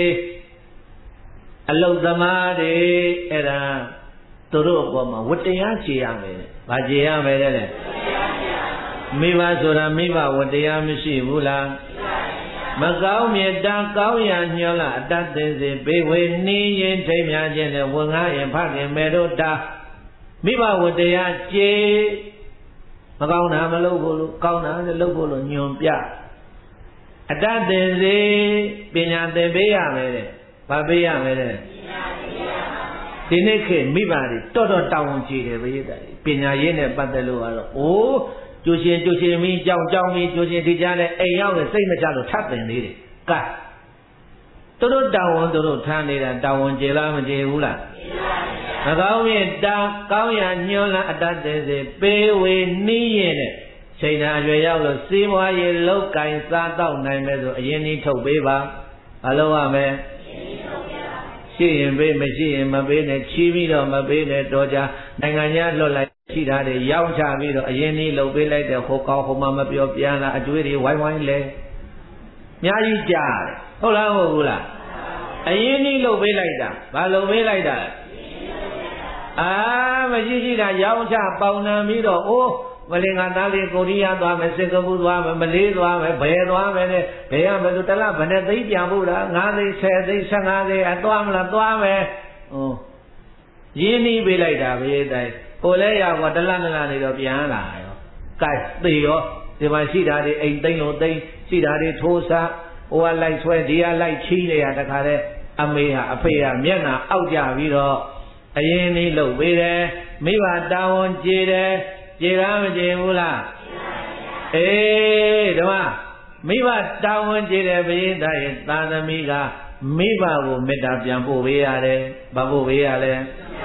အလုသမားတွေအဲ့ဒါသူတို့အပေါ်မှာဝတ္တရားခြေရမယ်တဲ့။ဘာခြေရမယ်တဲ့လဲ။မိဘဆိုတာမိဘဝတ္တရားမရှိဘူးလား။မကောင်းမြတ်တာကောင်းရာညွှန်လာအတတ်သိစေဘေဝေနီးရင်ထိမ့်များခြင်းနဲ့ဝန်ကားရင်ဖခင်မေတို့တာမိဘဝတ္တရားခြေမကောင်းတာမလုပ်ဖို့လို့ကောင်းတာလည်းလုပ်ဖို့လို့ညွန်ပြအတတ်သင်စေပညာသင်ပေးရမယ်တဲ့။ဘာပေးရမယ်တဲ့။ဒီနေ့ခေတ်မိဘတွေတော်တော်တောင်းဝန်ကြီးတယ်ဘုရားတဲ့ပညာရေးနဲ့ပတ်သက်လို့ကတော့အိုးကျိုးရှင်ကျိုးရှင်မင်းကြောင်းကြောင်းမင်းကျိုးရှင်ဒီကြားနဲ့အိမ်ရောက်နေစိတ်မချလို့ထပ်ပင်သေးတယ်။ကဲသူတို့တောင်းဝန်သူတို့ထားနေတာတောင်းဝန်ကြည်လားမကြည်ဘူးလား။မကောင်းရင်တာကောင်းရာညွှန်လာအတတ်တဲ့စေပေးဝေနီးရင်တဲ့ချိန်သာရွယ်ရောက်လို့စီးပွားရေးလောက်ကင်စားတော့နိုင်မယ်ဆိုအရင်ကြီးထုတ်ပေးပါမလုပ်ရမယ်ရှိရင်ပေးမရှိရင်မပေးနဲ့ချီးပြီးတော့မပေးနဲ့တော့ကြနိုင်ငံခြားလွတ်လိုက်ရှိတာတွေရောက်ချပြီးတော့အရင်ကြီးလုပ်ပေးလိုက်တဲ့ဟိုကောင်းဟိုမှမပြောပြန်လာအကျွေးတွေဝိုင်းဝိုင်းလဲအများကြီးကြားတယ်ဟုတ်လားဟုတ်ဘူးလားအရင်ကြီးလုပ်ပေးလိုက်တာဘာလုပ်ပေးလိုက်တာအာမရှိရှိတာရောင်းချပေါင်နှံပြီးတော့အိုးမလင်္ကာသားလေးကိုရီးယားသွားမယ်စင်ကာပူသွားမယ်မလေးသွားမယ်ဘယ်သွားမယ်နဲ့ဘယ်ရမယ်ဆိုတလားဘယ်နဲ့သိပြန်ဖို့လားငါးသိဆယ်သိဆယ်ငါးသိအသွားမလားသွားမယ်ဟိုရင်းနှီးပေးလိုက်တာဘေးတိုင်းကိုလဲရောက်တော့တလားတလားနေတော့ပြန်လာရောကဲသေရောဒီမှာရှိတာတွေအိမ်သိမ့်လို့သိမ့်ရှိတာတွေထိုးစားဟိုကလိုက်ဆွဲဒီကလိုက်ချီးနေရတခါတည်းအမေဟာအဖေဟာမျက်နှာအောက်ကြပြီးတော့အရင်လေးလှုပ်ပေးတယ်မိဘတာဝန်ကြည်တယ်ကြည်လားမကြည်ဘူးလားအေးဓမ္မမိဘတာဝန်ကြည်တယ်ဘုရင်သားရဲ့သာသမီကမိဘကိုမေတ္တာပြန်ပို့ပေးရတယ်ဘာပို့ပေးရလဲ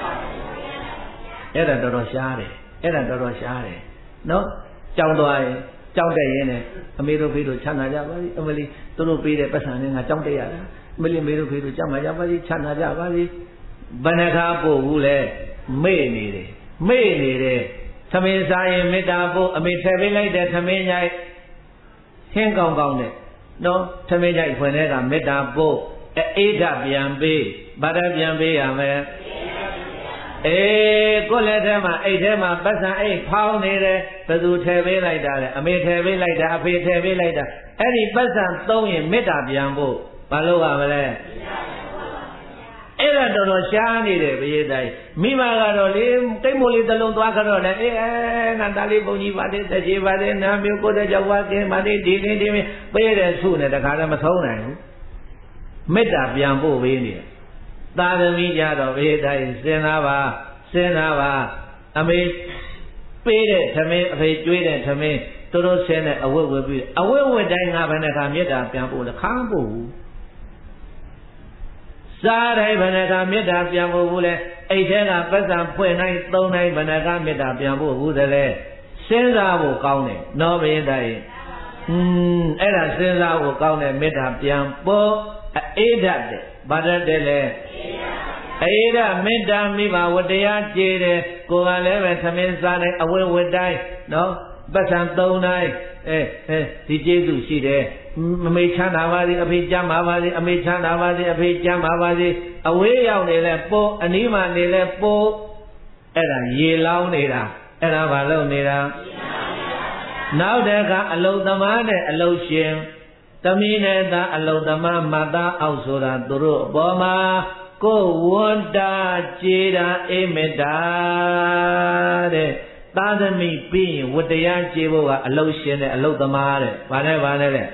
အဲ့ဒါတော်တော်ရှားတယ်အဲ့ဒါတော်တော်ရှားတယ်နော်ကြောင်းသွားရင်ကြောင်းတက်ရင်လည်းအမေတို့ဖေးတို့ချမ်းသာကြပါစေအမလီသူတို့ပေးတဲ့ပတ်စံနဲ့ငါကြောင်းတက်ရတာအမလီမေတို့ဖေးတို့ကြမ်းပါကြပါစေချမ်းသာကြပါစေဘယ်နှခါပို့ဘူးလဲမေ့နေတယ်မေ့နေတယ်သမင်းစားရင်မေတ္တာပို့အမေထည့်ပေးလိုက်တဲ့သမင်းညိုက်ဟင်းကောင်းကောင်းနဲ့နော်သမင်းညိုက်ဖွင့်တဲ့ကမေတ္တာပို့အေးဓပြန်ပေးဗဒပြန်ပေးရမယ်အေးကိုယ်လက်ထဲမှာအိတ်ထဲမှာပတ်စံအိတ်ဖောင်းနေတယ်ဘယ်သူထည့်ပေးလိုက်တာလဲအမေထည့်ပေးလိုက်တာအဖေထည့်ပေးလိုက်တာအဲ့ဒီပတ်စံသုံးရင်မေတ္တာပြန်ဖို့ဘာလို့ရမလဲအဲ့ဒါတော်တော်ရှားနေတယ်ဘုရားတိုင်းမိမကတော့လေတိတ်မို့လေးတစ်လုံးသွားကြတော့လေအေးအဲငါတာလေးဘုံကြီးပါတယ်တရှိပါတယ်နာမျိုးကိုတဲ့ကြောက်ဝါကင်းပါတယ်ဒီကင်းဒီမင်းပေးတဲ့ဆုနဲ့တခါလည်းမဆုံးနိုင်ဘူးမေတ္တာပြန်ဖို့ပေးနေတယ်သာသမီကြတော့ဘုရားတိုင်းစဉ်းစားပါစဉ်းစားပါအမေပေးတဲ့သမင်းအဖေကျွေးတဲ့သမင်းတို့တို့ဆင်းတဲ့အဝတ်ဝတ်ပြီးအဝတ်ဝတ်တိုင်းငါဘယ်နှခါမေတ္တာပြန်ဖို့လဲခါမဖို့ဘူးစားတိုင်းဘယ်နှခါမေတ္တာပြန်ဖို့ဘူးလဲအိတ်ထဲကပတ်စံဖွင့်တိုင်းသုံးတိုင်းဘယ်နှခါမေတ္တာပြန်ဖို့ဘူးသလဲစဉ်းစားဖို့ကောင်းတယ်နော်ဘုရားတိုင်းอืมအဲ့ဒါစဉ်းစားဖို့ကောင်းတယ်မေတ္တာပြန်ပေါ်အေးဓာတ်တယ်ဘာဓာတ်တယ်လဲအေးဓာတ်မေတ္တာမိဘဝတရားကြည်တယ်ကိုယ်ကလည်းပဲသမင်းစားတိုင်းအဝတ်ဝတ်တိုင်းနော်ပတ်စံသုံးတိုင်းအဲအဲဒီကျေးဇူးရှိတယ်အမေချမ်းသာပါစေအဖေကျမ်းပါပါစေအမေချမ်းသာပါစေအဖေကျမ်းပါပါစေအဝေးရောက်နေလဲပို့အနီးမှနေလဲပို့အဲ့ဒါရေလောင်းနေတာအဲ့ဒါဘာလုပ်နေတာနောက်တခါအလုသမားနဲ့အလုရှင်သမီးနဲ့သားအလုသမားမသားအောက်ဆိုတာသူတို့အပေါ်မှာကိုဝန္တာကြေတာအိမေတ္တာတဲ့သာသမီပြီးရင်ဝတ္တရားကြေဖို့ကအလုရှင်နဲ့အလုသမားတဲ့ဘာနဲ့ဘာနဲ့လဲ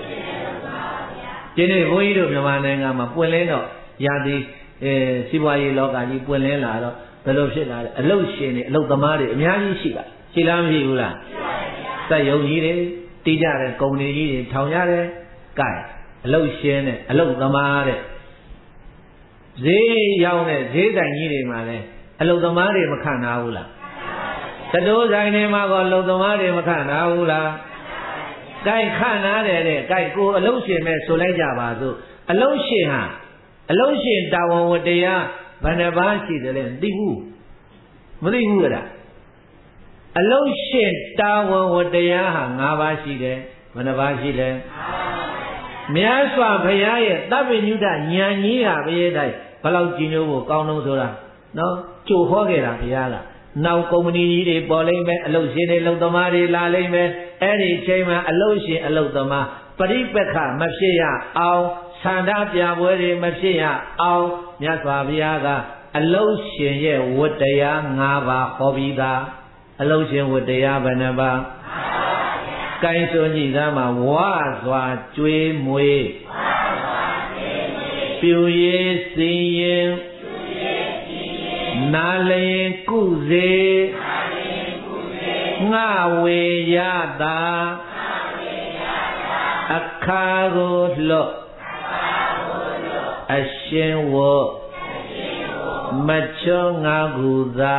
ဒီနေ့ဘုန်းကြီးတို့မြန်မာနိုင်ငံမှာပွင့်လင်းတော့ရာသီအဲစီးပွားရေးလောကကြီးပွင့်လင်းလာတော့ဘယ်လိုဖြစ်လာလဲအလုရှင်တွေအလုသမားတွေအများကြီးရှိတာရှိလားမရှိဘူးလားစက်ရုံကြီးတွေတီးကြတယ်ကုမ္ပဏီကြီးတွေထောင်ကြတယ်ကဲအလုရှင်နဲ့အလုသမားတဲ့ဈေးရောက်တဲ့ဈေးဆိုင်ကြီးတွေမှာလဲအလုသမားတွေမခံနာဘူးလားတတိုးဆိုင်တွေမှာကောအလုသမားတွေမခံနာဘူးလားကဲခံနာတယ်တဲ့ကဲကိုအလုရှင်မဲ့ဆိုလိုက်ကြပါစို့အလုရှင်ဟာအလုရှင်တာဝန်ဝတ္တရားဘယ်နှပါးရှိတယ်လဲမသိဘူးမသိဘူးလားအလုရှင်တာဝန်ဝတ္တရားဟာ၅ပါးရှိတယ်ဘယ်နှပါးရှိလဲမြတ်စွာဘုရားရဲ့သဗ္ဗညုတဉာဏ်ကြီးဟာဘုရားတိုင်းဘလောက်ကြည်ညိုဖို့ကောင်းတော့ဆိုတာနော်ကြိုဟောခဲ့တာဘုရားကနောက်ကုမ္ပဏီကြီးတွေပေါ်လိမ့်မယ်အလုရှင်တွေလုံသမားတွေလာလိမ့်မယ်အဲ့ဒီချိန်မှာအလုရှင်အလုသမားပရိပက္ခမဖြစ်ရအောင်ဆန္ဒပြပွဲတွေမဖြစ်ရအောင်မြတ်စွာဘုရားကအလုရှင်ရဲ့ဝတ္တရား၅ပါးဟောပြီးသားအလုရှင်ဝတ္တရားဘယ်နှပါးကိုင်းဆိုကြည့်သားမှာဝါစွာကျွေးမွေးပြူရေးစီရင်နာလျင်ကုစေငှဝေရတာအခါကိုလွတ်အရှင်ဝမချောငါကူသာ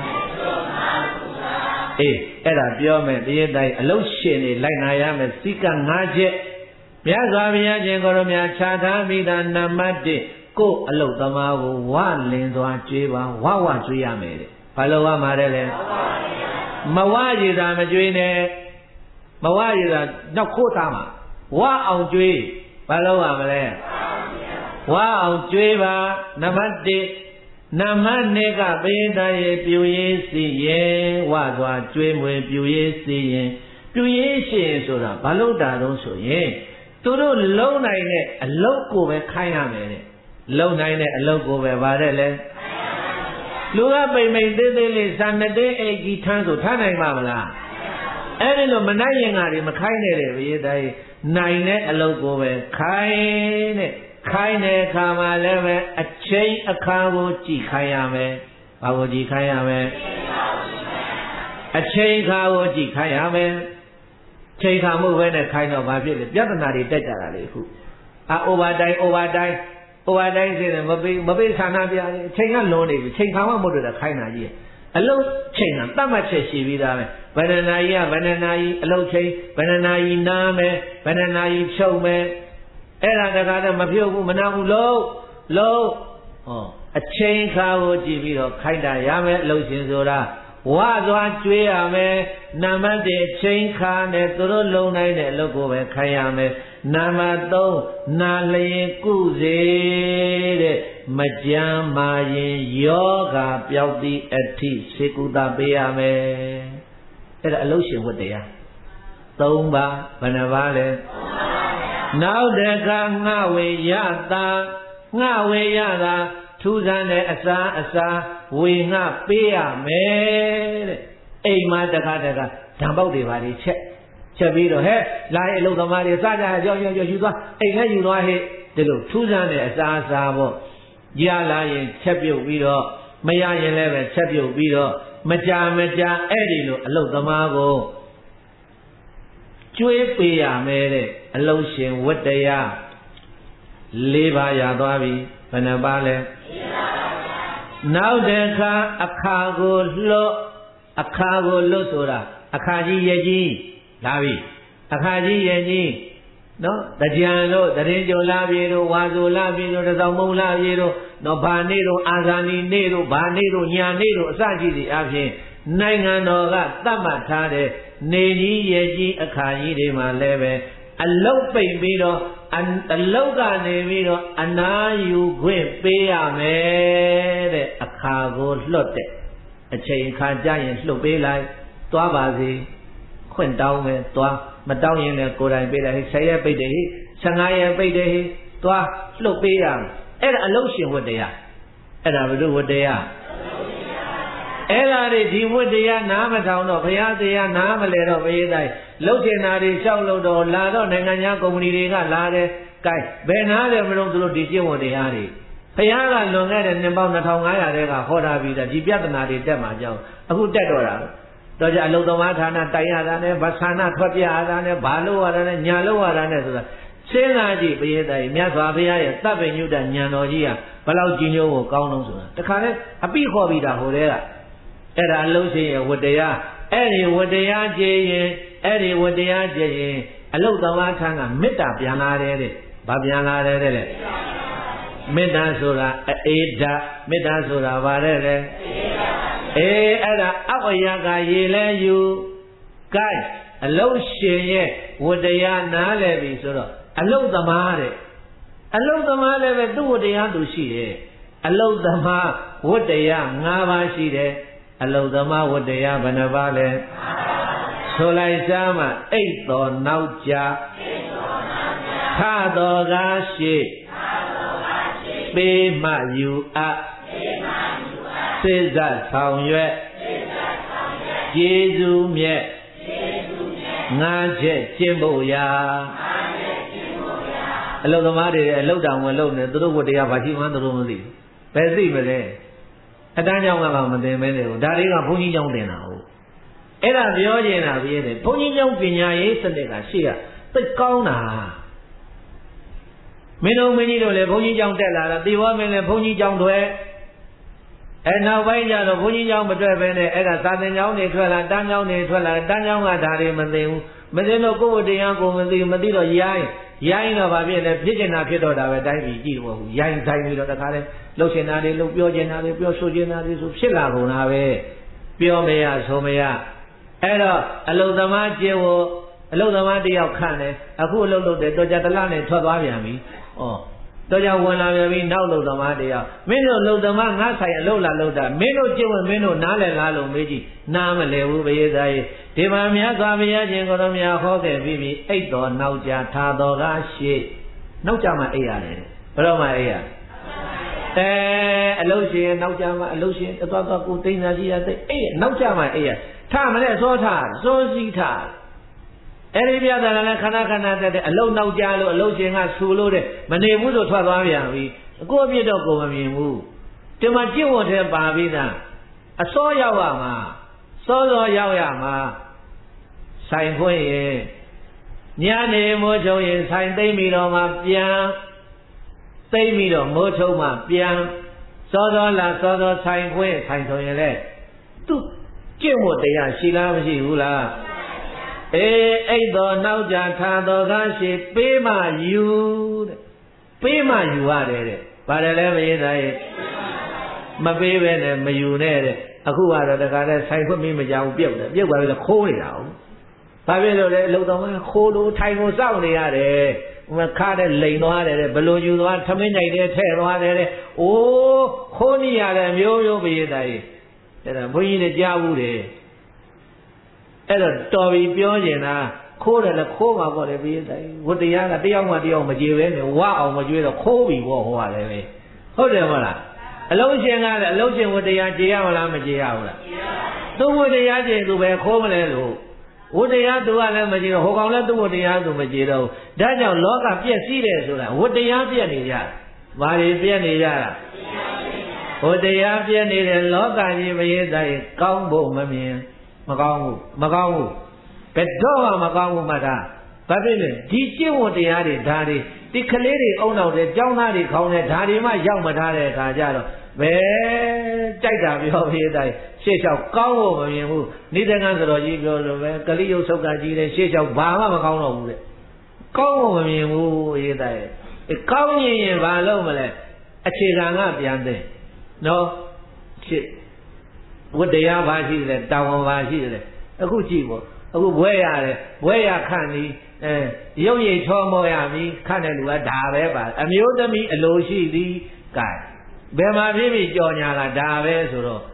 အေးအဲ့ဒါပြောမယ်ဒီတိုင်းအလုရှင်တွေလိုက်နာရမယ်စိက၅ချက်မြတ်စွာဘုရားရှင်ကိုရောမြတ်ခြားထားမိတာနံပါတ်၁ကိုအလုသမားကိုဝလင်စွာကြွေးပါဝဝကြွေးရမယ်တဲ့ဘာလို့ဝမှာတဲ့လဲမဝရည်သာမကြွေးနဲ့မဝရည်သာနောက်ခိုးသားမှာဝအောင်ကြွေးဘာလို့ဝမလဲဝအောင်ကြွေးပါနံပါတ်၁နမနေကပိဋကရေပြူရေးစီရင်ဝစွာကျွေးမွေပြူရေးစီရင်ပြူရေးရှင်ဆိုတာဘာလို့တာတော့ဆိုရင်သူတို့လုံနိုင်တဲ့အလုတ်ကိုပဲခိုင်းရမယ်တဲ့လုံနိုင်တဲ့အလုတ်ကိုပဲဗါတဲ့လေလူကပိတ်မိတ်သေးသေးလေးဇာနတေးအိတ်ကြီးထမ်းဆိုထားနိုင်မှာမလားအဲ့ဒီလိုမနိုင်ရင်ငါတွေမခိုင်းနဲ့တဲ့ဘုရားတိုင်းနိုင်တဲ့အလုတ်ကိုပဲခိုင်းတဲ့ခိုင်းတဲ့အခါမှာလည်းပဲအချိန်အခါကိုကြည့်ခိုင်းရမယ်။ဘာကိုကြည့်ခိုင်းရမလဲအချိန်အခါကိုကြည့်ခိုင်းရမယ်။ချိန်ခါမှုပဲနဲ့ခိုင်းတော့ဘာဖြစ်လဲပြဿနာတွေတက်ကြတာလေခုအာ over time over time over time ဆိုရင်မပေးမပေးဆန္ဒပြတယ်အချိန်ကလွန်နေပြီချိန်ခါမှမဟုတ်တော့ခိုင်းတာကြီးအလုံးချိန်ကတတ်မှတ်ချက်ရှိပြီးသားပဲဘယ်နှနာရီကဘယ်နှနာရီအလုံးချိန်ဘယ်နှနာရီနားမယ်ဘယ်နှနာရီဖြုတ်မယ်အဲ့ဒါတကားတော့မပြုတ်ဘူးမနာဘူးလုံးလုံးဟောအချိန်ခါကိုကြည့်ပြီးတော့ခိုင်းတာရမယ်အလုံးရှင်ဆိုတာဝါသွားကျွေးရမယ်နံပါတ်၁ချိန်ခါနဲ့သူတို့လုံနိုင်တဲ့အလုပ်ကိုပဲခိုင်းရမယ်နံပါတ်၃နာလျင်ကုစေတဲ့မကြမ်းမာရင်ယောဂပျောက်သည့်အထိစေကုသပေးရမယ်အဲ့ဒါအလုပ်ရှင်ဝတ္တရား၃ပါးဘယ်နှပါးလဲနောက်တခါငှဝေရတာငှဝေရတာထူးဆန်းတဲ့အစာအစာဝေငှပေးရမယ်တဲ့အိမ်မှာတခါတခါဓာတ်ပေါက်တွေပါလေချက်ချက်ပြီးတော့ဟဲ့လာရင်အလုပ်သမားတွေစကြကြောက်ကြောက်ကြောက်ယူသွားအိမ်နဲ့ယူသွားဟဲ့ဒီလိုထူးဆန်းတဲ့အစာအစာပေါ့ရလာရင်ချက်ပြုတ်ပြီးတော့မရရင်လည်းပဲချက်ပြုတ်ပြီးတော့မကြာမကြာအဲ့ဒီလိုအလုပ်သမားကိုကျွေးပေးရမယ်တဲ့အလုံးရှင်ဝတ္တရား၄ပါးရသွားပြီဘယ်နှပါးလဲနောက်တစ်ခါအခါကိုလွတ်အခါကိုလွတ်ဆိုတာအခါကြီးရဲ့ကြီးလာပြီအခါကြီးရဲ့ကြီးနော်တကြံတို့တရင်ကြုံလာပြီတို့ဝါဆိုလာပြီတို့တစောင်းမုံလာပြီတို့နော်ဘာနေတို့အာဇာနည်နေတို့ဘာနေတို့ညာနေတို့အစရှိသည့်အပြင်နိုင်ငံတော်ကသတ်မှတ်ထားတဲ့နေကြီးရဲ့ကြီးအခါကြီးတွေမှာလည်းပဲအလုတ်ပိတ်ပြီးတော့အလုတ်ကနေပြီးတော့အနာယူခွင့်ပေးရမယ်တဲ့အခါကိုလွတ်တဲ့အချိန်ခါကြရင်လှုပ်ပေးလိုက်သွားပါစေခွင့်တောင်းမယ်သွားမတောင်းရင်လည်းကိုယ်တိုင်ပေးလိုက်ဆယ်ရက်ပိတ်တယ်ဟိဆယ်ငါးရက်ပိတ်တယ်ဟိသွားလှုပ်ပေးရမယ်အဲ့ဒါအလုံးရှင်ဝတ္တရားအဲ့ဒါဘုဒ္ဓဝတ္တရားအဲ့ဒါတွေဒီဝတ္တရားနားမထောင်တော့ဘုရားတရားနားမလဲတော့ဘုရားတိုင်းလှုပ်ချင်တာတွေလျှောက်လို့တော့လာတော့နိုင်ငံခြားကုမ္ပဏီတွေကလာတယ်ကဲဘယ်နားလဲမလို့သူတို့ဒီကျင့်ဝတ်တရားတွေဘုရားကလွန်ခဲ့တဲ့နှစ်ပေါင်းနှစ်ထောင်ငါးရာတဲကဟောထားပြီးသားဒီပြဿနာတွေတက်မှာကြောင်းအခုတက်တော့တာတော့ကြအလုသမားဌာနတိုင်ရတာနဲ့ဗသနာထွက်ပြရတာနဲ့ဘာလို့ရတာနဲ့ညာလို့ရတာနဲ့ဆိုတာစဉ်းစားကြည့်ဘုရားတိုင်းမြတ်စွာဘုရားရဲ့တပ်ပင်ညုတဉာဏ်တော်ကြီးကဘယ်လောက်ကြီးညိုးကိုကောင်းလုံးဆိုတာတခါလဲအပိခေါ်ပြီးတာဟိုတဲကအဲ့ဒါအလုံးရှင်ရဲ့ဝတ္တရားအဲ့ဒီဝတ္တရားကြည်ရင်အဲ့ဒီဝတ္တရားကြည်ရင်အလုသမားဌာနမေတ္တာပြန်လာတယ်တဲ့ဘာပြန်လာတယ်တဲ့မေတ္တာဆိုတာအေဒမေတ္တာဆိုတာဗါတဲ့လေအေးအဲ့ဒါအဝယကရေလဲယူကဲအလုံးရှင်ရဲ့ဝတ္တရားနားလဲပြီဆိုတော့အလုသမားတဲ့အလုသမားလည်းပဲသူ့ဝတ္တရားသူရှိတယ်အလုသမားဝတ္တရား၅ပါးရှိတယ်အလုသမားဝတ္တရားဘယ်နှပါးလဲဆိုလိုက်စမ်းမှအိတ်တော်နောက်ကြထတော်ကားရှိပေးမှယူအပ်စေဇတ်ဆောင်ရွက်ကျေးဇူးမြတ်ငါးချက်ကျင့်ဖို့ရာအလုသမားတွေအလုတောင်ဝင်လို့နေသူတို့ဝတ္တရားဘာရှိမှန်းသူတို့မသိဘူးဘယ်သိမလဲအတန်းကြောင့်ကမှမသိမဲတယ်ဒါတွေကဘုန်းကြီးကျောင်းတင်တာဟုတ်အဲ့ဒါပြောနေတာပြည့်တယ်ဘုန်းကြီးကျောင်းပညာရေးစနစ်ကရှေ့ကသိကောင်းတာမင်းတို့မင်းကြီးတို့လည်းဘုန်းကြီးကျောင်းတက်လာတာသေဝမင်းလည်းဘုန်းကြီးကျောင်းတွေအဲနောက်ပိုင်းကျတော့ဘုန်းကြီးကျောင်းမတွေ့ဘဲနဲ့အဲ့ဒါသာသင်ကျောင်းတွေထွက်လာတန်းကျောင်းတွေထွက်လာတန်းကျောင်းကဒါတွေမသိဘူးမသိတော့ကိုယ်ဝတ္တရားကိုမသိမသိတော့ရိုင်းရိုင်းတော့ဗာဖြစ်တယ်ဖြစ်ကျင်တာဖြစ်တော့တာပဲတိုင်းပြည်ကြည့်လို့ရိုင်းတိုင်းပြီးတော့တခါလဲလှုပ်ရှင်တာတွေလှုပ်ပြောကျင်တာတွေပြောဆိုကျင်တာတွေဆိုဖြစ်လာကုန်တာပဲပြောမရဆိုမရအဲ့တော့အလုသမားကျင့်ဝတ်အလုသမားတယောက်ခန့်တယ်အခုအလုလုပ်တယ်တော်ကြတလားနဲ့ထွက်သွားပြန်ပြီဩတော်ကြဝင်လာပြန်ပြီနောက်လုသမားတယောက်မင်းတို့လုသမားငါဆိုင်အလုလာလုတာမင်းတို့ကျင့်ဝတ်မင်းတို့နားလည်လားလို့မေးကြည့်နားမလဲဘူးဘုရားသားကြီးဒီမှာမြတ်စွာဘုရားရှင်ကိုတော်မြတ်ဟောခဲ့ပြီးပြီအိတ်တော်နောက်ကြထားတော်ကားရှိနောက်ကြမှအိတ်ရတယ်ဘယ်တော့မှအိတ်ရအဲအလုရှင်နောက်ကြမှအလုရှင်သွားသွားကိုသိညာကြီးရသိအေးနောက်ကြမှအိတ်ရထမလဲစောထစောစီးထအဲ့ဒီပြတာလည်းခဏခဏတက်တဲ့အလုနောက်ကြလို့အလုရှင်ကဆူလို့တဲ့မနေဘူးဆိုထွက်သွားပြန်ပြီကိုယ့်အပြစ်တော့ကိုယ်မမြင်ဘူးဒီမှာကြင့်ဝတ်ထဲပါပြီးသားအစောရောက်ရမှာစောစောရောက်ရမှာဆိုင်ခွင့်ရင်ညနေမိုးချုံရင်ဆိုင်သိမ့်ပြီးတော့မှပြန်သိမ့်ပြီးတော့မိုးချုံမှပြန်စောစောလာစောစောဆိုင်ခွင့်ဆိုင်ဆိုရင်လေသူကျင့်ဝတ်တရားရှိလားမရှိဘူးလားအေးအဲ့တော့နောက်ကြထားတော်ကားရှိပေးမှယူတဲ့ပေးမှယူရတယ်တဲ့ဗါတယ်လဲမရေးသားရဲ့မပေးပဲနဲ့မယူနဲ့တဲ့အခုကတော့တခါလဲဆိုင်ခွင့်မင်းမကြဘူးပြုတ်တယ်ပြုတ်သွားပြီခိုးနေတာဟုတ်ဘာဖြစ်လို့လဲအလုံတော်ကခိုးလို့ထိုင်ကိုစောင့်နေရတယ်မခါတဲ့လိန်သွားတယ်တဲ့ဘလို့ယူသွားထမင်းနိုင်တယ်ထဲ့သွားတယ်တဲ့အိုးခိုးနေရတယ်မျိုးမျိုးပြေးသားရဲ့အဲ့ဒါဘုန်းကြီးတွေကြားဘူးတယ်အဲ့တော့တော်ပြီပြောနေတာခိုးတယ်လည်းခိုးမှာပေါ့လေပြေးသားဝတ္တရားကတယောက်မှတယောက်မကြေပဲနဲ့ဝအောင်မကြွေးတော့ခိုးပြီပေါ့ဟောရတယ်ပဲဟုတ်တယ်မဟုတ်လားအလုံးရှင်ကလည်းအလုံးရှင်ဝတ္တရားကြေရမလားမကြေရဘူးလားသူဝတ္တရားကြေသူပဲခိုးမလဲလို့ဝတ္တရားသူကလည်းမကြေတော့ဟိုကောင်လည်းသူဝတ္တရားသူမကြေတော့ဒါကြောင့်လောကပြည့်စည်တယ်ဆိုတာဝတ္တရားပြည့်နေကြဘာတွေပြည့်နေကြတာဝတ္တရားပြည့်နေတဲ့လောကကြီးမရေးသားရင်ကောင်းဖို့မမြင်မကောင်းဘူးမကောင်းဘူးဘယ်တော့မှမကောင်းဘူးမှတ်တာဘာဖြစ်လဲဒီကျင့်ဝတ်တရားတွေဒါတွေဒီကလေးတွေအုံနောက်တဲ့ကျောင်းသားတွေခေါင်းတဲ့ဒါတွေမှရောက်မထားတဲ့အခါကျတော့ဘယ်ကြိုက်တာပြောပြတိုင်းရှေ့လျှောက်ကောင်းဖို့မမြင်ဘူးနိဒကံဆိုတော်ကြီးပြောလို့ပဲကလိယုတ်ဆုတ်ကကြီးတဲ့ရှေ့လျှောက်ဘာမှမကောင်းတော့ဘူးတဲ့ကောင်းဖို့မမြင်ဘူးရေးတိုင်းအဲကောင်းရင်ရင်ဘာလုပ်မလဲအခြေခံကပြန်တဲ့နော်ဝတ္တရားဘာရှိတယ်တာဝန်ဘာရှိတယ်အခုကြည့်ပေါ့အခုဘွဲရတယ်ဘွဲရခန့်ပြီးအဲရုပ်ရည်ချောမောရပြီခန့်တဲ့လူကဒါပဲပါအမျိုးသမီးအလိုရှိသည်ကဲဘယ်မှာဖြစ်ပြီးကြော်ညာကဒါပဲဆိုတော့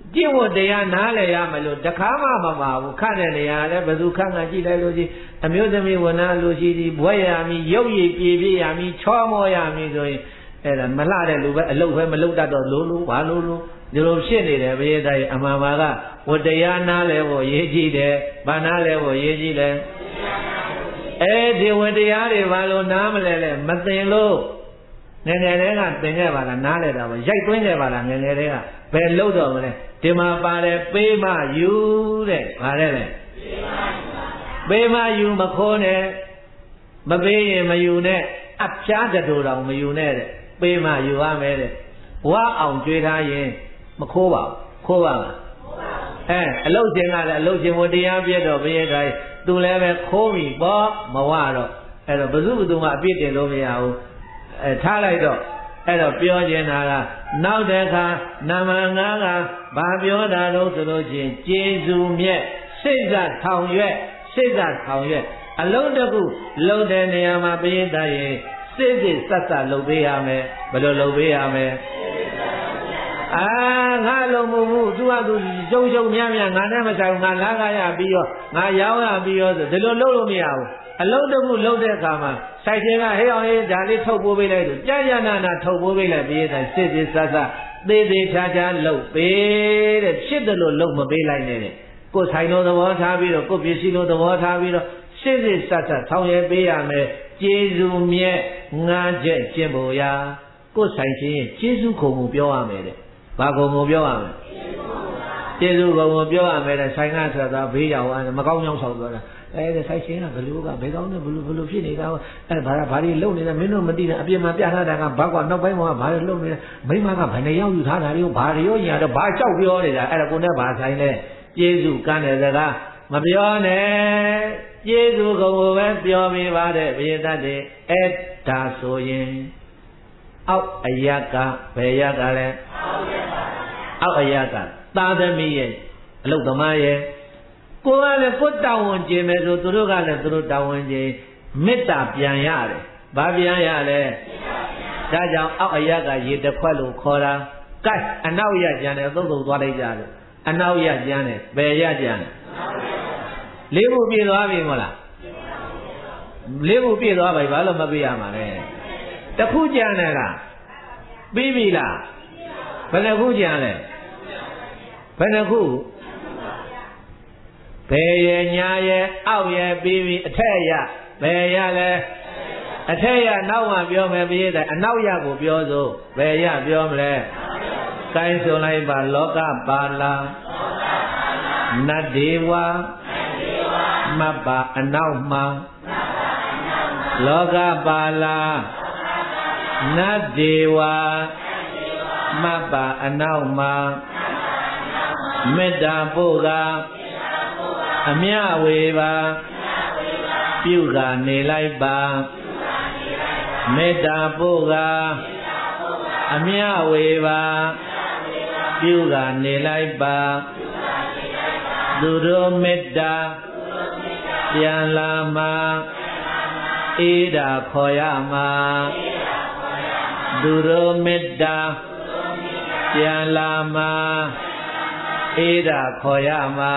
ကျင့်ဝတ်တရားနားလည်ရမလို့တခါမှမပါဘူးခန့်တဲ့နေရာလဲဘယ်သူခန့်ကကြည့်လိုက်လို့ရှိအမျိုးသမီးဝနာလို့ရှိသည်ဘွဲရမည်ရုပ်ရည်ပြေပြေရမည်ချောမောရမည်ဆိုရင်အဲ့ဒါမလှတဲ့လူပဲအလုတ်ပဲမလုတ်တတ်တော့လို့လို့ဘာလို့လို့ဒီလိုဖြစ်နေတယ်ဘုရားသားကြီးအမှန်ပါကဝတရားနားလဲဖို့ရေးကြည့်တယ်ဘာနားလဲဖို့ရေးကြည့်တယ်အဲဒီဝတရားတွေဘာလို့နားမလဲလဲမသိလို့ငယ်ငယ်တည်းကသင်ခဲ့ပါလားနားလဲတာပဲရိုက်သွင်းခဲ့ပါလားငယ်ငယ်တည်းကဘယ်လို့တော့မလဲဒီမှာပါတယ်ပေးမယူတဲ့ဗါတဲ့လေပေးမယူမခိုးနဲ့မပေးရင်မယူနဲ့အဖျားတူတော်မယူနဲ့တဲ့ပေးမယူရမယ်တဲ့ဝါအောင်ကြွေးထားရင်မခိုးပါဘူးခိုးပါလားအဲအလုတ်ချင်းကလည်းအလုတ်ချင်းဝတရားပြည့်တော့ဘုရားတိုင်းသူလည်းပဲခိုးပြီပေါ့မဝတော့အဲ့တော့ဘယ်သူဘယ်သူမှအပြစ်တင်လို့မရဘူးအဲထားလိုက်တော့အဲ့တော့ပြောနေတာကနောက်တစ်ခါနမငါးကဘာပြောတာလို့ဆိုလို့ချင်းကျေစုမြက်စိတ်ကထောင်ရွက်စိတ်ကထောင်ရွက်အလုံးတစ်ခုလုံးတဲ့နေရာမှာပြင်းသားရင်စိတ်စိတ်ဆက်ဆက်လုပ်ပေးရမယ်ဘယ်လိုလုပ်ပေးရမယ်အာငါလုံးမဟုတ်သူကသူကျုံကျုံမြမြငါနဲ့မဆိုင်ငါလာခရပြီးရောငါရောင်းရပြီးရောဆိုဒီလိုလုပ်လို့မရဘူးအလုံးတစ်ခုလုံးတဲ့အခါမှာစိုက်ခြင်းကဟေးအောင်ဟေးဒါလေးထုတ်ပိုးပေးလိုက်လို့ကြာကြာနာနာထုတ်ပိုးပေးလိုက်ပြီးတဲ့စိတ်စိတ်ဆက်ဆက်သေးသေးချာချာလုပ်ပေးတဲ့ဖြစ်တယ်လို့လုပ်မပေးလိုက်နဲ့တဲ့ကိုယ်ဆိုင်လို့သဘောထားပြီးတော့ကိုယ်ပစ္စည်းလို့သဘောထားပြီးတော့စိတ်စိတ်ဆက်ဆက်ထောင်ရဲပေးရမယ်ကျေးဇူးမြတ်ငါးချက်ကျင့်ဖို့ရာကိုယ်ဆိုင်ခြင်းကျေးဇူးခုံကိုပြောရမယ်တဲ့ဘာကုံကိုပြောရမလဲကျေးဇူးကုံကိုပြောရမယ်တဲ့ဆိုင်ကဆိုတာဘေးရောက်မကောင်းကြောင်းဆောက်သွားတာအဲ့ဒါဆိုင်ရှင်ကဘလို့ကဘယ်ကောင်းနဲ့ဘလို့ဘလို့ဖြစ်နေတာအဲ့ဘာဘာတွေလုံနေလဲမင်းတို့မသိတဲ့အပြင်မှာပြထားတာကဘာကွာနောက်ပိုင်းမှာဘာတွေလုံနေလဲမိမကဘယ်နှယောက်ယူထားတာတွေကိုဘာတွေရောညာတော့ဘာကြောက်ပြောနေတာအဲ့ဒါကိုနဲ့ဘာဆိုင်လဲကျေးဇူးကမ်းတဲ့စကားမပြောနဲ့ကျေးဇူးကုံကိုပဲပြောမိပါတဲ့ဘုရားတတ်တယ်အဲ့ဒါဆိုရင်အောက်အယကဘယ်ယကလဲအောက်အယကသာသမီရဲ့အလုတ်သမားရဲ့ကိုယ်ကလည်းကိုယ်တောင်းဝန်ကျင်မယ်ဆိုသူတို့ကလည်းသူတို့တောင်းဝန်ကျင်မေတ္တာပြန်ရတယ်ဘာပြန်ရလဲဒါကြောင့်အောက်အယကရေတစ်ခွက်လို့ခေါ်တာကဲအနောက်ရကျန်တယ်သုတ်သုတ်သွားလိုက်ကြတယ်အနောက်ရကျန်တယ်ဘယ်ရကျန်တယ်လေးခုပြည့်သွားပြီမဟုတ်လားလေးခုပြည့်သွားပြီဘာလို့မပြည့်ရမှာလဲတခုကြံတယ်လားပြီးပြီလားဘယ်နှခုကြံလဲဘယ်နှခုဘယ်ရညာရအောက်ရပြီးပြီအထက်ရဘယ်ရလဲအထက်ရနောက်မှပြောမယ်ပြည့်တယ်အနောက်ရကိုပြောစို့ဘယ်ရပြောမလဲကိုင်းဆိုလိုက်ပါလောကပါလာနတ်ဒေဝမတ်ပါအနောက်မှာလောကပါလာနတ်ဒေဝမတ်ပါအနောက်မှာမေတ္တာပို့ကအမြဝေပါပြုကနေလိုက်ပါမေတ္တာပို့ကအမြဝေပါပြုကနေလိုက်ပါသူတို့မေတ္တာပြန်လာမှာအေးတာခေါ်ရမှာသူတို့မေတ္တာပြန်လာမှာအေးတာခေါ်ရမှာ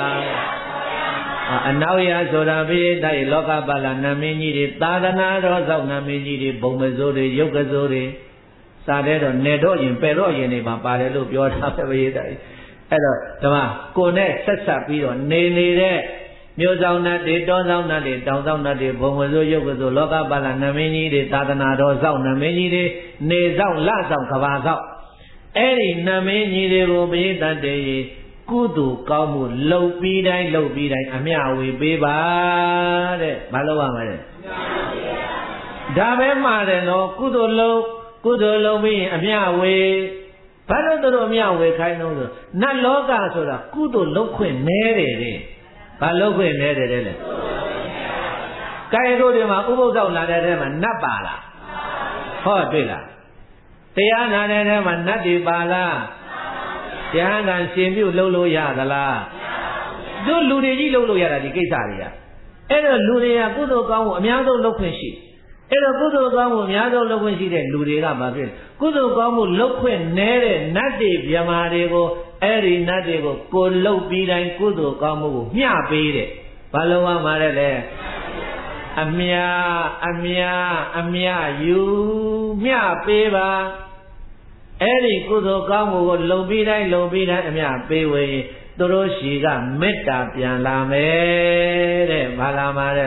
အနောက်ရဆိုတာဘိတိုက်လောကပါဠနာမင်းကြီးတွေသာသနာတော်ဆောင်နာမင်းကြီးတွေဘုံမစိုးတွေရုပ်ကစိုးတွေစာတဲ့တော့နေတော့ရင်ပယ်တော့ရင်တွေမှာပါတယ်လို့ပြောတာပဲဘိတိုက်အဲ့တော့ဓမ္မကိုနဲ့ဆက်ဆက်ပြီးတော့နေနေတဲ့မြို့ဆောင်နတ်တွေတောဆောင်နတ်တွေတောင်ဆောင်နတ်တွေဘုံမစိုးရုပ်ကစိုးလောကပါဠနာမင်းကြီးတွေသာသနာတော်ဆောင်နာမင်းကြီးတွေနေဆောင်လဆောင်ကဘာဆောင်အဲ့ဒီနာမင်းကြီးတွေကိုဘိတတ်တယ်ကုသိုလ်ကောင်းမှုလှုပ်ပြီးတိုင်းလှုပ်ပြီးတိုင်းအမျှဝေပေးပါတဲ့မလုပ်ရမှာလေဒါပဲမှာတယ်နော်ကုသိုလ်လုပ်ကုသိုလ်လုပ်ပြီးရင်အမျှဝေဘာလို့တို့အမျှဝေခိုင်းတော့ဆိုနတ်လောကဆိုတာကုသိုလ်လုပ်ခွင့်နည်းတယ်တဲ့ဘာလုပ်ခွင့်နည်းတယ်တဲ့လေကဲတို့ဒီမှာဥပုသ်ဆောင်လာတဲ့ထဲမှာနတ်ပါလားဟောတွေ့လားတရားနာတဲ့ထဲမှာနတ်တွေပါလားတရားကရှင်ပြုတ်လှုပ်လို့ရသလားတို့လူတွေကြီးလှုပ်လို့ရတာဒီကိစ္စတွေကအဲ့တော့လူတွေကကုသိုလ်ကောင်းမှုအများဆုံးလုပ်ခွင့်ရှိအဲ့တော့ကုသိုလ်ကောင်းမှုအများဆုံးလုပ်ခွင့်ရှိတဲ့လူတွေကဘာဖြစ်ကုသိုလ်ကောင်းမှုလုပ်ခွင့်နည်းတဲ့နတ်တွေမြမာတွေကိုအဲ့ဒီနတ်တွေကိုကိုလှုပ်ပြီးတိုင်းကုသိုလ်ကောင်းမှုကိုမျှပေးတယ်ဘာလို့ဝမှာလဲလေအမြအမြအမြယူမျှပေးပါအဲ့ဒီကုသိုလ်ကောင်းမှုကိုလှုပ်ပြီးတိုင်းလှုပ်ပြီးတိုင်းအမြပေးဝေသူတို့ရှိကမေတ္တာပြန်လာမယ်တဲ့ဘာလာမှာတဲ့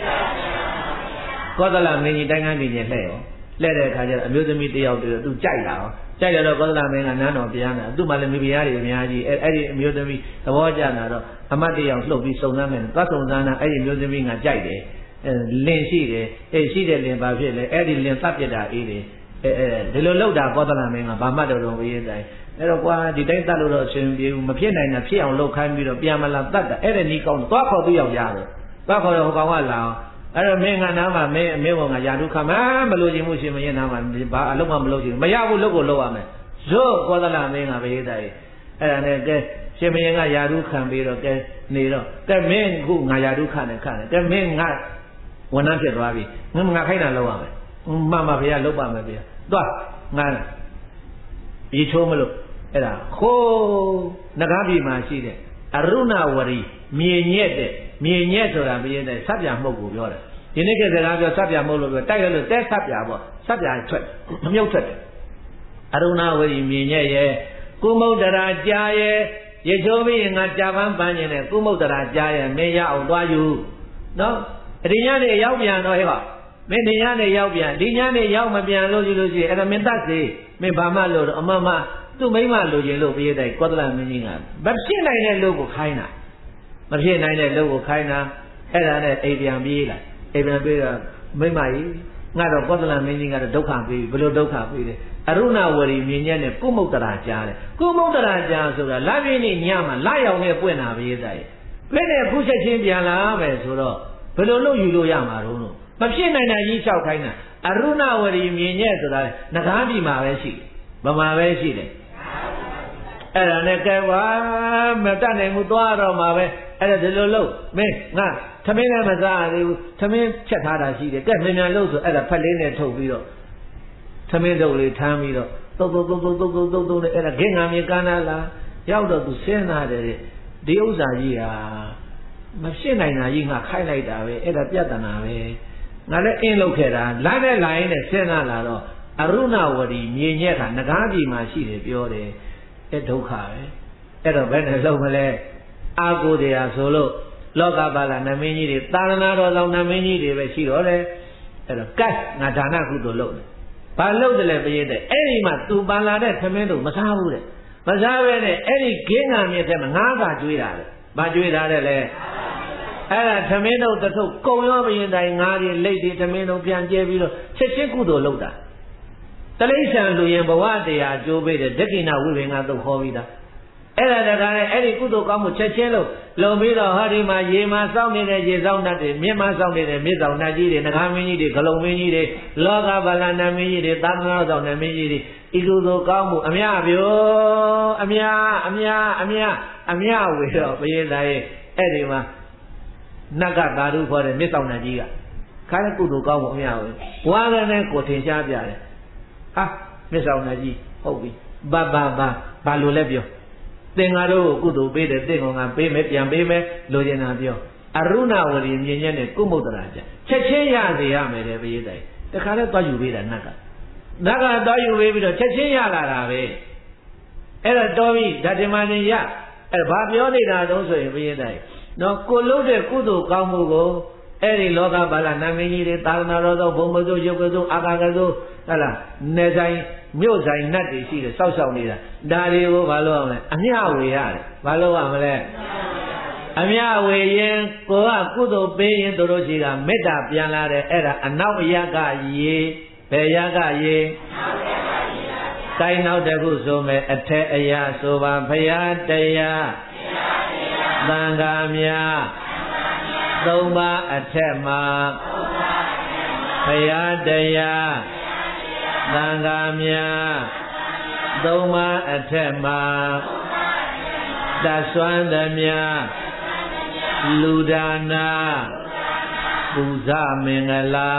ကောသလမင်းကြီးတိုင်းကန်းကြီးနဲ့လှဲ့ရောလှဲ့တဲ့အခါကျတော့အမျိုးသမီးတယောက်တည်းသူကြိုက်လာရောကြိုက်တယ်တော့ကောသလမင်းကနန်းတော်ပြန်လာသူ့မှာလည်းမိဖုရားတွေအများကြီးအဲ့အဲ့ဒီအမျိုးသမီးသဘောကျလာတော့အမတ်တယောက်လှုပ်ပြီးစုံစမ်းမယ်သွားစုံစမ်းတာအဲ့ဒီအမျိုးသမီးကကြိုက်တယ်လင်ရှိတယ်အေးရှိတယ်လင်ဘာဖြစ်လဲအဲ့ဒီလင်သတ်ပြတာအေးတယ်အဲအဲဒီလိုလောက်တာကောသလမင်းကဘာမှတ်တော်တော်ဝေးတိုင်းအဲ့တော့ကွာဒီတိုင်းတတ်လို့တော့အရှင်ပြေဘူးမဖြစ်နိုင်တာဖြစ်အောင်လုပ်ခိုင်းပြီးတော့ပြန်မလာတတ်တာအဲ့ဒါနီးကောင်းသွားခေါ်သူ့ယောက်ျားတယ်သွားခေါ်တော့ဟိုကောင်ကလာအောင်အဲ့တော့မင်းကနားမှာမင်းအမေကောင်ကယာတုခမမလို့ခြင်းမှုရှင်မရင်နားမှာဘာအလုံးမမလို့ခြင်းမရဘူးလုပ်ကိုလုပ်ရမယ်ဇော့ကောသလမင်းကဘေးတိုင်းအဲ့ဒါနဲ့ကဲရှင်မရင်ကယာတုခံပြီးတော့ကဲနေတော့ကဲမင်းခုငါယာတုခနဲ့ခနဲ့ကဲမင်းငါဝန်ထမ်းဖြစ်သွားပြီငါငါခိုင်းတာလုပ်ရမယ်မမဖေရလုပ်ပါမယ်ဖေသွားငါပြေချိုးမလို့အဲ့ဒါခိုးနဂါးပြည်မှာရှိတဲ့အရုဏဝရီမြေညက်တဲ့မြေညက်ဆိုတာပြည့်တဲ့ဆပ်ပြမှုတ်ကိုပြောတယ်ဒီနေ့ကစကားပြောဆပ်ပြမှုတ်လို့ပြောတိုက်ရလို့တဲဆပ်ပြပေါ့ဆပ်ပြထွက်မမြုပ်ထွက်တယ်အရုဏဝရီမြေညက်ရဲ့ကုမုဒ္ဒရာကြားရဲ့ရေချိုးပြီးငါကြာပန်းပန်းနေတယ်ကုမုဒ္ဒရာကြားရဲ့မင်းရအောင်သွားယူနော်အဒီညနေရောက်ပြန်တော့ဟဲ့ပါမင်းဒီညနေရောက်ပြန်ဒီညနေရောက်မပြန်လို့ရှိလို့ရှိရင်အဲ့ဒါမင်းတတ်စေမင်းဘာမှလို့တော့အမမသူ့မိမလိုချင်လို့ပြေးတဲ့ကောသလမင်းကြီးကမဖြစ်နိုင်တဲ့လူကိုခိုင်းတာမဖြစ်နိုင်တဲ့လူကိုခိုင်းတာအဲ့ဒါနဲ့အိမ်ပြန်ပြေးလာအိမ်ပြန်ပြေးတော့မိမကြီးငါတော့ကောသလမင်းကြီးကတော့ဒုက္ခပေးဘယ်လိုဒုက္ခပေးလဲအရုဏဝရီမြင်ညက်နဲ့ကုမုဒ္ဒရာကြားတယ်ကုမုဒ္ဒရာကြားဆိုတာလပြင်းနေညမှာလာရောက်နဲ့ပွင့်တာပြေးတဲ့ပြည့်တဲ့ခုချက်ချင်းပြန်လာမယ်ဆိုတော့ဘယ်လိုလုပ်ယူလို့ရမှာတော့မဖြစ်နိုင်တာကြီးလျှောက်ခိုင်းတာအရုဏဝရီမြင်ညက်ဆိုတာငကားပြည်မှာပဲရှိတယ်ဗမာပဲရှိတယ်အဲ့ဒါနဲ့ကဲဝါမတတ်နိုင်ဘူးသွားတော့မှာပဲအဲ့ဒါဒီလိုလို့မင်းငါသမင်းလည်းမစားသေးဘူးသမင်းချက်ထားတာရှိတယ်ကဲမြန်မြန်လို့ဆိုအဲ့ဒါဖက်လေးနဲ့ထုတ်ပြီးတော့သမင်းတုပ်လေးထမ်းပြီးတော့တုပ်တုပ်တုပ်တုပ်တုပ်တုပ်တုပ်တုပ်နဲ့အဲ့ဒါဂင်းငါမြေကန်းလာလားရောက်တော့သူစဉ်းစားတယ်ဒီဥစ္စာကြီးဟာမဖြစ်နိုင်တာကြီးငါခိုက်လိုက်တာပဲအဲ့ဒါပြဿနာပဲငါလည်းအင်းလုပ်ခဲ့တာလာတဲ့လိုင်းနဲ့စဉ်းစားလာတော့အရုဏဝရီမြေညက်ကငကားပြည်မှာရှိတယ်ပြောတယ်အဲဒုက္ခပဲအဲ့တော့ဘယ်နဲ့လုံးမလဲအာကိုတရားဆိုလို့လောကပါဠနမင်းကြီးတွေသာသနာတော်ဆောင်နမင်းကြီးတွေပဲရှိတော့တယ်အဲ့တော့ကဲငါဒါနကုသိုလ်လုပ်တယ်ဘာလုပ်တယ်လဲပြည့်တဲ့အဲ့ဒီမှာသူပန်လာတဲ့သမင်းတို့မစားဘူးတဲ့မစားပဲနဲ့အဲ့ဒီဂင်းငံမြစ်ထဲမှာငါးပါကျွေးတာလေဘာကျွေးတာလဲလဲအဲ့ဒါသမင်းတို့တထုပ်ကုံရောပြင်းတိုင်းငါးတွေလိတ်တွေသမင်းတို့ပြန်ကျဲပြီးတော့ချက်ချင်းကုသိုလ်လုပ်တာတလိษံလူရင်ဘဝတရားကျိုးပေးတဲ့ဒက္ခိဏဝိပင်္ဂသုတ်ခေါ်ပြီးသားအဲ့ဒါတကားနဲ့အဲ့ဒီကုသိုလ်ကောင်းမှုချက်ချင်းလို့လုံပြီးတော့ဟာဒီမှာရေမှာစောင့်နေတဲ့ရေစောင့်တတ်တွေမြစ်မှာစောင့်နေတဲ့မြစ်ဆောင်တတ်ကြီးတွေငကားမင်းကြီးတွေဂလုံမင်းကြီးတွေလောကဗလာဏမင်းကြီးတွေသာသနာတော်ဆောင်နမင်းကြီးတွေဤကုသိုလ်ကောင်းမှုအမြပြိုအမြအမြအမြအမြဝေတော့ဘုရားသားရဲ့အဲ့ဒီမှာနတ်ကသာဓုခေါ်တဲ့မြစ်ဆောင်တတ်ကြီးကခါတဲ့ကုသိုလ်ကောင်းမှုအမြဝေဝါကနဲ့ကိုထင်ရှားပြတယ်ဟာမြစ်ဆောင်တတ်ကြီးဟုတ်ပြီဘာဘာဘာဘာလို့လဲပြောသင်္ဃာတို့ကုသိုလ်ပေးတယ်သင်္ဃာကပေးမယ်ပြန်ပေးမယ်လိုချင်တာပြောအရုဏဝရီမြင်ရက်နဲ့ကုမုဒ္ဒရာကြချက်ချင်းရစေရမယ်တဲ့ဘုရားတိုင်တခါလဲသွားယူပေးတာနတ်ကနတ်ကသွားယူပေးပြီးတော့ချက်ချင်းရလာတာပဲအဲ့တော့တော်ပြီဓာတ်မနေရအဲ့ဘာပြောနေတာတုံးဆိုရင်ဘုရားတိုင်နော်ကိုလို့တဲ့ကုသိုလ်ကောင်းမှုကိုအဲ့ဒီလောကပါဠနာမင်းကြီးတွေသာသနာတော်သောဘုံမစိုးရုပ်ကစိုးအာကာကစိုးဟဲ့လားနေဆိုင်မြို့ဆိုင်နတ်တွေရှိတယ်စောက်ရှောက်နေတာဒါတွေကိုဘာလို့အောင်လဲအမျှဝေရတယ်ဘာလို့ရမလဲအမျှဝေရင်ကိုကကုသိုလ်ပေးရင်တို့ရှိကမေတ္တာပြန်လာတယ်အဲ့ဒါအနောက်ရကရေဘယ်ရကရေကိုင်းနောက်တခုဆိုမယ်အထက်အရာဆိုပါဖရာတရားသံဃာများသုံးပါးအထက်မှာဘုရားတရားသံဃာများသုံးပါးအထက်မှာတဆွမ်းသမျှလူဒါနာပူဇမင်္ဂလာ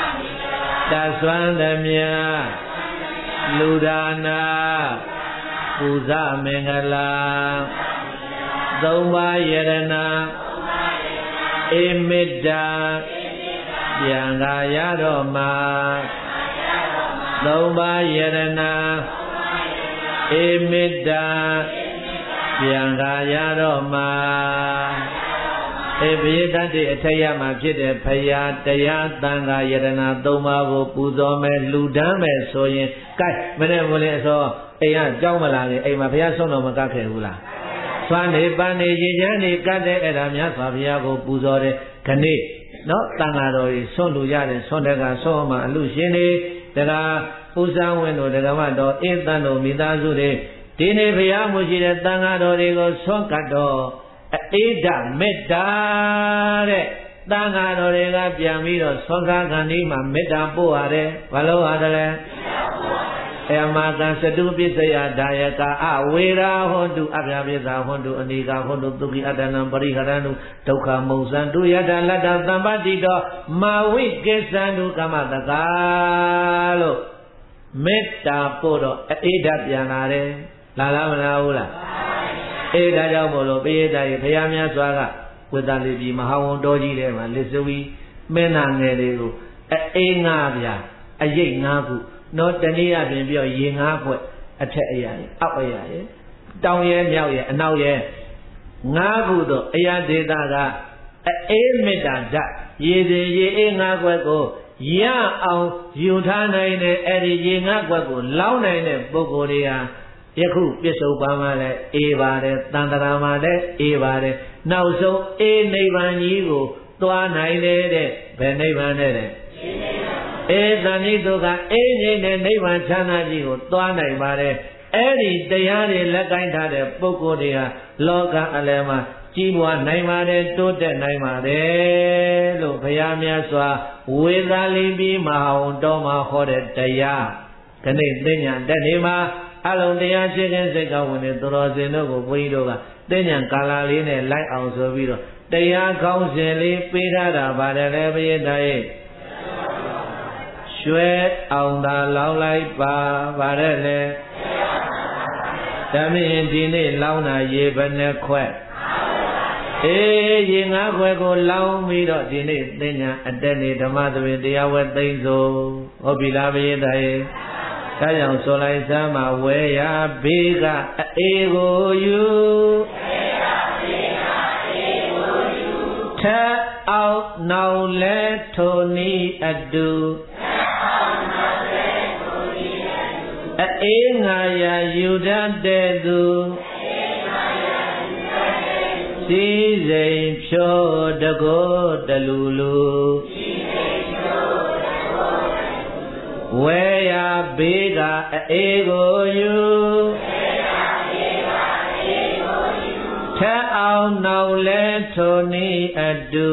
တဆွမ်းသမျှလူဒါနာပပူဇမင်္ဂလာသုံးပါးယရဏဧမေတ္တာပြန်ခါရတော်မှာသုံးပါးယရဏဧမေတ္တာပြန်ခါရတော်မှာဧဘိတတိအထက်ရမှာဖြစ်တဲ့ဖရာတရားသံဃာယရဏသုံးပါးကိုပူဇော်မယ်လှူဒန်းမယ်ဆိုရင်ကဲမနေ့ကလေးအစောအိမ်ကကြောက်မလာခင်အိမ်မှာဘုရားဆုံးတော်မကခဲ့ဘူးလားသွမ်းနေပန်းနေရေချမ်းနေကတ်တဲ့အဲ့ဒါများစွာဘုရားကိုပူဇော်တဲ့ခဏိနော်တန်ဃာတော်ကြီးဆွန့်လူရတယ်ဆွန့်တဲ့ကဆွန့်မှာအလူရှင်တွေတကားပူဇာဝင်တို့တက္ကမတော်ဧတန်တို့မိသားစုတွေဒီနေ့ဘုရားမှုရှိတဲ့တန်ဃာတော်တွေကိုဆွန့်ကတ်တော့အေဒမေတ္တာတဲ့တန်ဃာတော်တွေကပြန်ပြီးတော့ဆွန့်ကားခန္ဒီမှာမေတ္တာပို့ရတယ်ဘာလို့ရတယ်လဲအမကံစတုပစ္စယဒါယကအဝေရာဟောတုအပြာပိသာဟောတုအနိကာဟောတုသုခိအတ္တနံပရိဟရဏုဒုက္ခမုံစံတုယတလတ္တသံပတိတောမာဝိကိသံတုကမတကာလို့မေတ္တာပို့တော့အေဒပြန်လာတယ်လာလားမလားဘူးလားအေးဒါကြောင့်မို့လို့ပိယတာရေဘုရားများစွာကဝိသလိပြီမဟာဝန်တော်ကြီးထဲမှာလစ္စဝီမင်းနာငယ်လေးကိုအေးငါးပြာအရိတ်ငါးခုနော်တနည်းအားဖြင့်ပြောရေငါးခွက်အထက်အရာရေအောက်အရာရေတောင်ရဲမြောက်ရဲအနောက်ရဲငါးခုတော့အရာဒေတာကအေးမေတ္တာဓာတ်ရေစဉ်ရေအေးငါးခွက်ကိုရအောင်ယူထားနိုင်တဲ့အဲ့ဒီရေငါးခွက်ကိုလောင်းနိုင်တဲ့ပုဂ္ဂိုလ်တွေဟာယခုပြစ္ဆုတ်ပံမှာလည်းအေးပါတယ်တန်တရာမှာလည်းအေးပါတယ်နောက်ဆုံးအေးနိဗ္ဗာန်ကြီးကိုသွားနိုင်တယ်တဲ့ဘယ်နိဗ္ဗာန်နဲ့တဲ့အေးသံဤတို့ကအေးငြိမ့်တဲ့နိဗ္ဗာန်ချမ်းသာကြီးကိုသွားနိုင်ပါတယ်အဲ့ဒီတရားတွေလက်ကိုင်းထားတဲ့ပုဂ္ဂိုလ်တွေဟာလောကအလယ်မှာကြီးပွားနိုင်ပါတယ်တိုးတက်နိုင်ပါတယ်လို့ဘုရားမြတ်စွာဝေသာလိပိမဟာဝန်တော်မှာဟောတဲ့တရားခဏိသိညာတက်နေမှာအလုံးတရားရှိခြင်းစိတ်ကောင်းဝင်တဲ့သူတော်စင်တို့ကိုဘုန်းကြီးတို့ကသိဉာဏ်ကာလလေးနဲ့လိုက်အောင်ဆိုပြီးတော့တရားကောင်းစဉ်လေးပေးထားတာပါတယ်လေဘုရားရဲ့ရွှဲအောင်သာလောင်းလိုက်ပါပါတယ်လေဓမ္မရင်ဒီနေ့လောင်းတာရေဘယ်နှခွက်အေးရေငါးခွက်ကိုလောင်းပြီးတော့ဒီနေ့သိဉာဏ်အတက်နေဓမ္မသဘင်တရားဝဲသိမ့်ဆိုဟုတ်ပြီလားဘုရားရဲ့ဒါကြောင့်ဆိုလိုက်စမ်းမှာဝဲရဘေးကအေကိုယူထက်အောင်နောက်လဲထိုနီအတူအေငါရယူတတ်တဲ့သူစီစိမ်ဖြိုးတကိုးတလူလူဝဲရဘေးကအေကိုယူထက်အောင်နောက်လဲထိုနီအတူ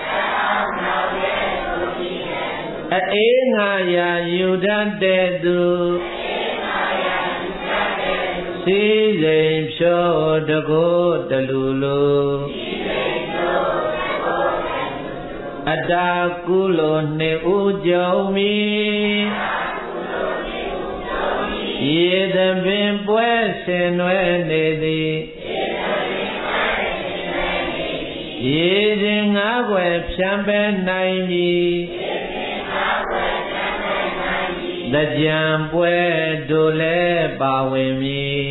အေငါရယူတတ်တဲ့သူစီစိမ်ဖြိုးတကိုးတလူလူအတာကုလိုနှစ်ဦးကြုံမီရေသပင်ပွဲဆင်နွယ်နေသည်ရေစဉ်ငါးွယ်ဖြန့်ပဲနိုင်ပြီတကြံပွဲတို့လည်းပါဝင်မည်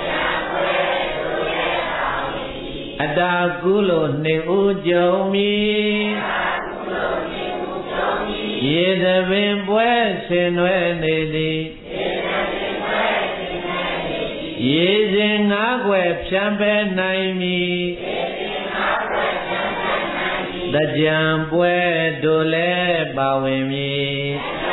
အတာကုလိုနှစ်ဦးကြုံမီရေသပင်ပွဲဆင်နွယ်နေသည်ရေစဉ်ငါးွယ်ဖြန့်ပဲနိုင်မည်တကြံပွဲတို့လည်းပါဝင်မည်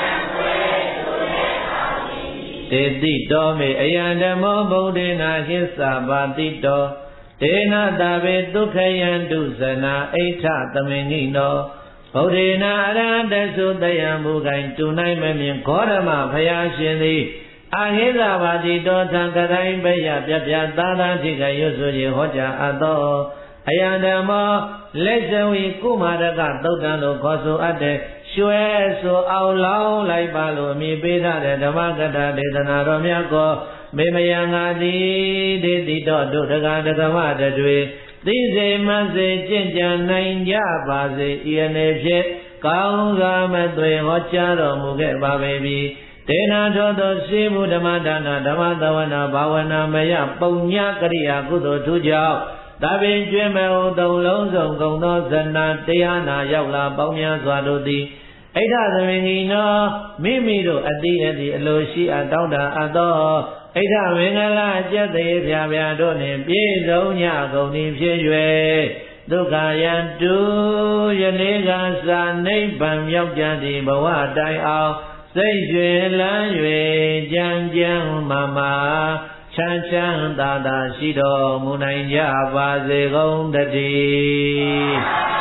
တေတိတော်မေအယံဓမ္မောဗုဒ္ဓေနာဟိသဘာတိတောဒေနတဗေဒုက္ခယံတုဇနာအိဋ္ဌသမင်္ဂိနောဗုဒ္ဓေနာအရဟတသုတယံမူကိုင်တူနိုင်မမြင်ဂေါရမဘုရားရှင်သည်အာဟိသဘာတိတောသံကတိုင်းဘယပြပြသာသာတိကရွတ်ဆိုခြင်းဟောကြားအပ်သောအယံဓမ္မောလက်ဇဝီကုမာရကသုတ်တံလို့ခေါ်ဆိုအပ်တဲ့ရွှဲဆိုအောင်လောင်းလိုက်ပါလို့အမိပေးထားတဲ့ဓမ္မကထာဒေသနာတော်များကိုမေမယံငါတိဒေတိတော်တို့တက္ကဒကမတတွေသိစေမစေကျင့်ကြံနိုင်ကြပါစေဤအနေဖြင့်ကောင်းစွာမသွေဟောကြားတော်မူခဲ့ပါပေပြီဒေနာထောသောစေမှုဓမ္မဒါနဓမ္မသဝနာဘာဝနာမယပုံညကရိယာကုသိုလ်ထူးကြောင့်ဒါပင်ကျွဲ့မဟုသုံးလုံးစုံကုန်သောဇဏတရားနာရောက်လာပေါင်းများစွာတို့သည်ဣဒ္ဓသမင်ကြီးနောမိမိတို့အတိအတိအလိုရှိအပ်တောင်းတအပ်သောဣဒ္ဓမင်္ဂလာကျက်သေးဖြာဖြာတို့နှင့်ပြည့်စုံညကုန်သည်ဖြစ်၍ဒုက္ခယံတုယနေ့ကစာနိဗ္ဗာန်ရောက်ကြသည့်ဘဝတိုင်အောင်စိတ်ရွှင်လန်း၍ကြံကြံမာမာချမ်းချမ်းသာသာရှိတော်မူနိုင်ကြပါစေကုန်တည်း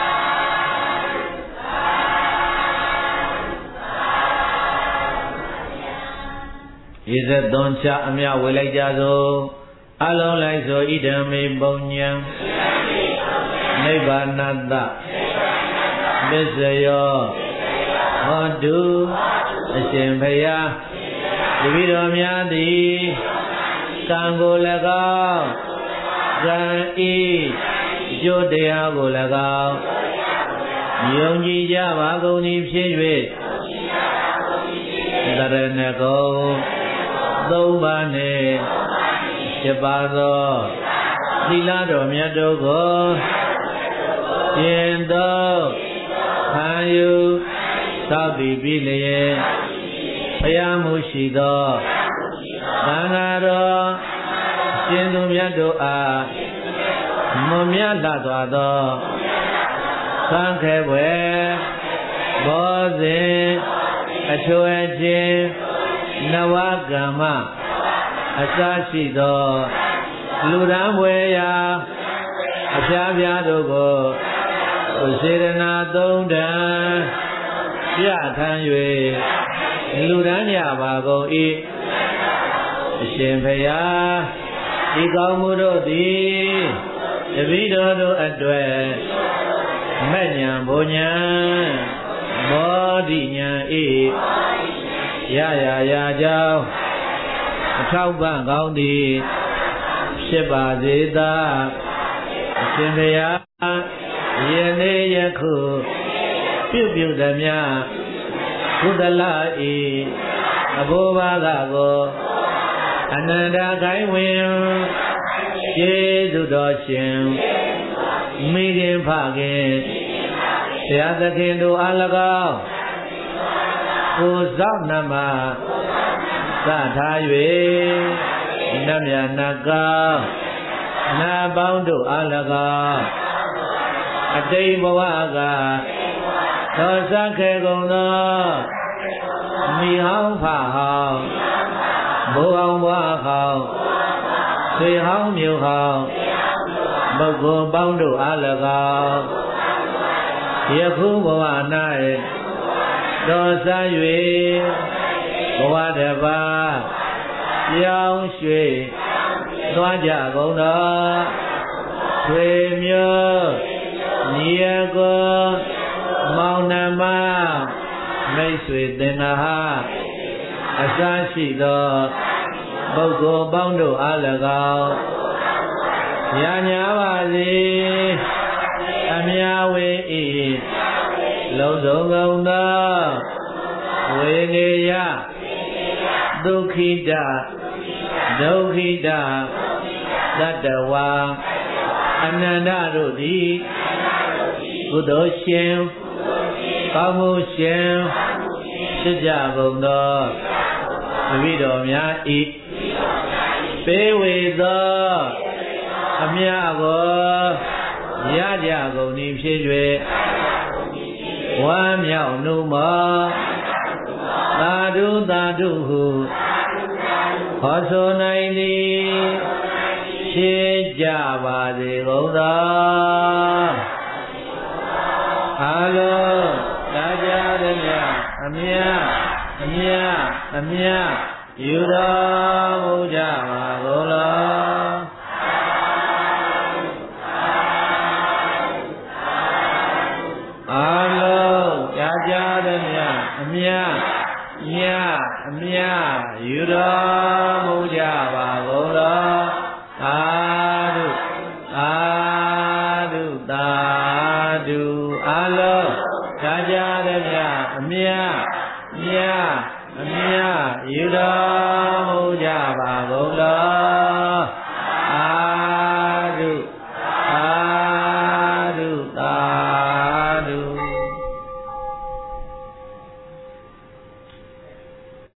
ဤသက်သွန်ချအမြဝေလိုက်ကြစို့အလုံးလိုက်ဆိုဣဒံမေပုံညံနိဗ္ဗာနတပစ္စယောဟောတုအရှင်ဘုရားတပည့်တော်များသည်ကံကို၎င်းကံဤအကျိုးတရားကို၎င်းယုံကြည်ကြပါကုန်သည်ဖြစ်၍သရဏဂုံသုံးပါးနှင့်ရှစ်ပါးသောသီလတော်မြတ်တို့ကိုကျင့်သောခံယူသောက်တည်ပြီးလျက်ဘုရားမှုရှိသောသံဃာတော်ရှင်သူမြတ်တို့အားမွန်မြတ်လာသွားသောသံဃေဘွယ်ဘောဇင်အချိုအချင်းနဝကမ္မအစရှိသောလူရန်ဝေရာအပြားပြားတို့ကိုစေရနာသုံးတန်ပြထမ်း၍လူရန်ကြပါကုန်၏အရှင်ဘုရားဒီကောင်းမှုတို့သည်တပည့်တော်တို့အတွက်မဲ့ညာဘုံညာမောဒိညာဤရရရာကြောင့်အထောက်ပံ့ကောင်းသည်ဖြစ်ပါစေသာအရှင်ဘုရားယနေ့ယခုပြုပြုသမျှကုသလဤအဘိုးဘာကကိုအနန္တခိုင်ဝင်ကျေးဇူးတော်ရှင်မိခင်ဖခင်ဆရာသခင်တို့အား၎င်းကိုစောင့်နှမသထား၍နတ်မြတ်နတ်ကောင်းနာပေါင်းတို့အား၎င်းအတိတ်ဘဝကသောစခေကုန်သောမိဟောင်းဖဟောင်းဘိုးဟောင်းဘွားဟောင်းဆွေဟောင်းမျိုးဟောင်းပုဂ္ဂိုလ်ပေါင်းတို့အား၎င်းယခုဘဝ၌သောစ၍ဘဝတပါပြောင်းရွှေ့သွားကြကုန်သောဆွေမျိုးညီအကိုမောင်နှမမိတ်ဆွေသင်္ဃာအစရှိသောပုဂ္ဂိုလ်ပေါင်းတို့အား၎င်းညာညာပါစေအမြဝေဤလုံးစုံကုန်သောဝေနေယဒုက္ခိတဒုက္ခိတသတ္တဝါအနန္တတို့သည်ကုသိုလ်ရှင်ကောင်းမှုရှင်ဖြစ်ကြကုန်သောတပည့်တော်များဤပေးဝေသောအမြတ်ကိုရကြကုန်သည်ဖြစ်၍ဝမ်းမြောက်နှုမောသာဓုသာဓုဟုဟောဆိုနိုင်သည်ဖြစ်ကြပါစေကုန်သောအားလုံးသာကြသည်များအမြတ်အမြတ်အမြတ်ယူတော်မူကြပါကုန်လောအားလုံးသာကြသည်များအမြတ်မြတ်အမြတ်ယူတော်မူကြပါပါကုန်လော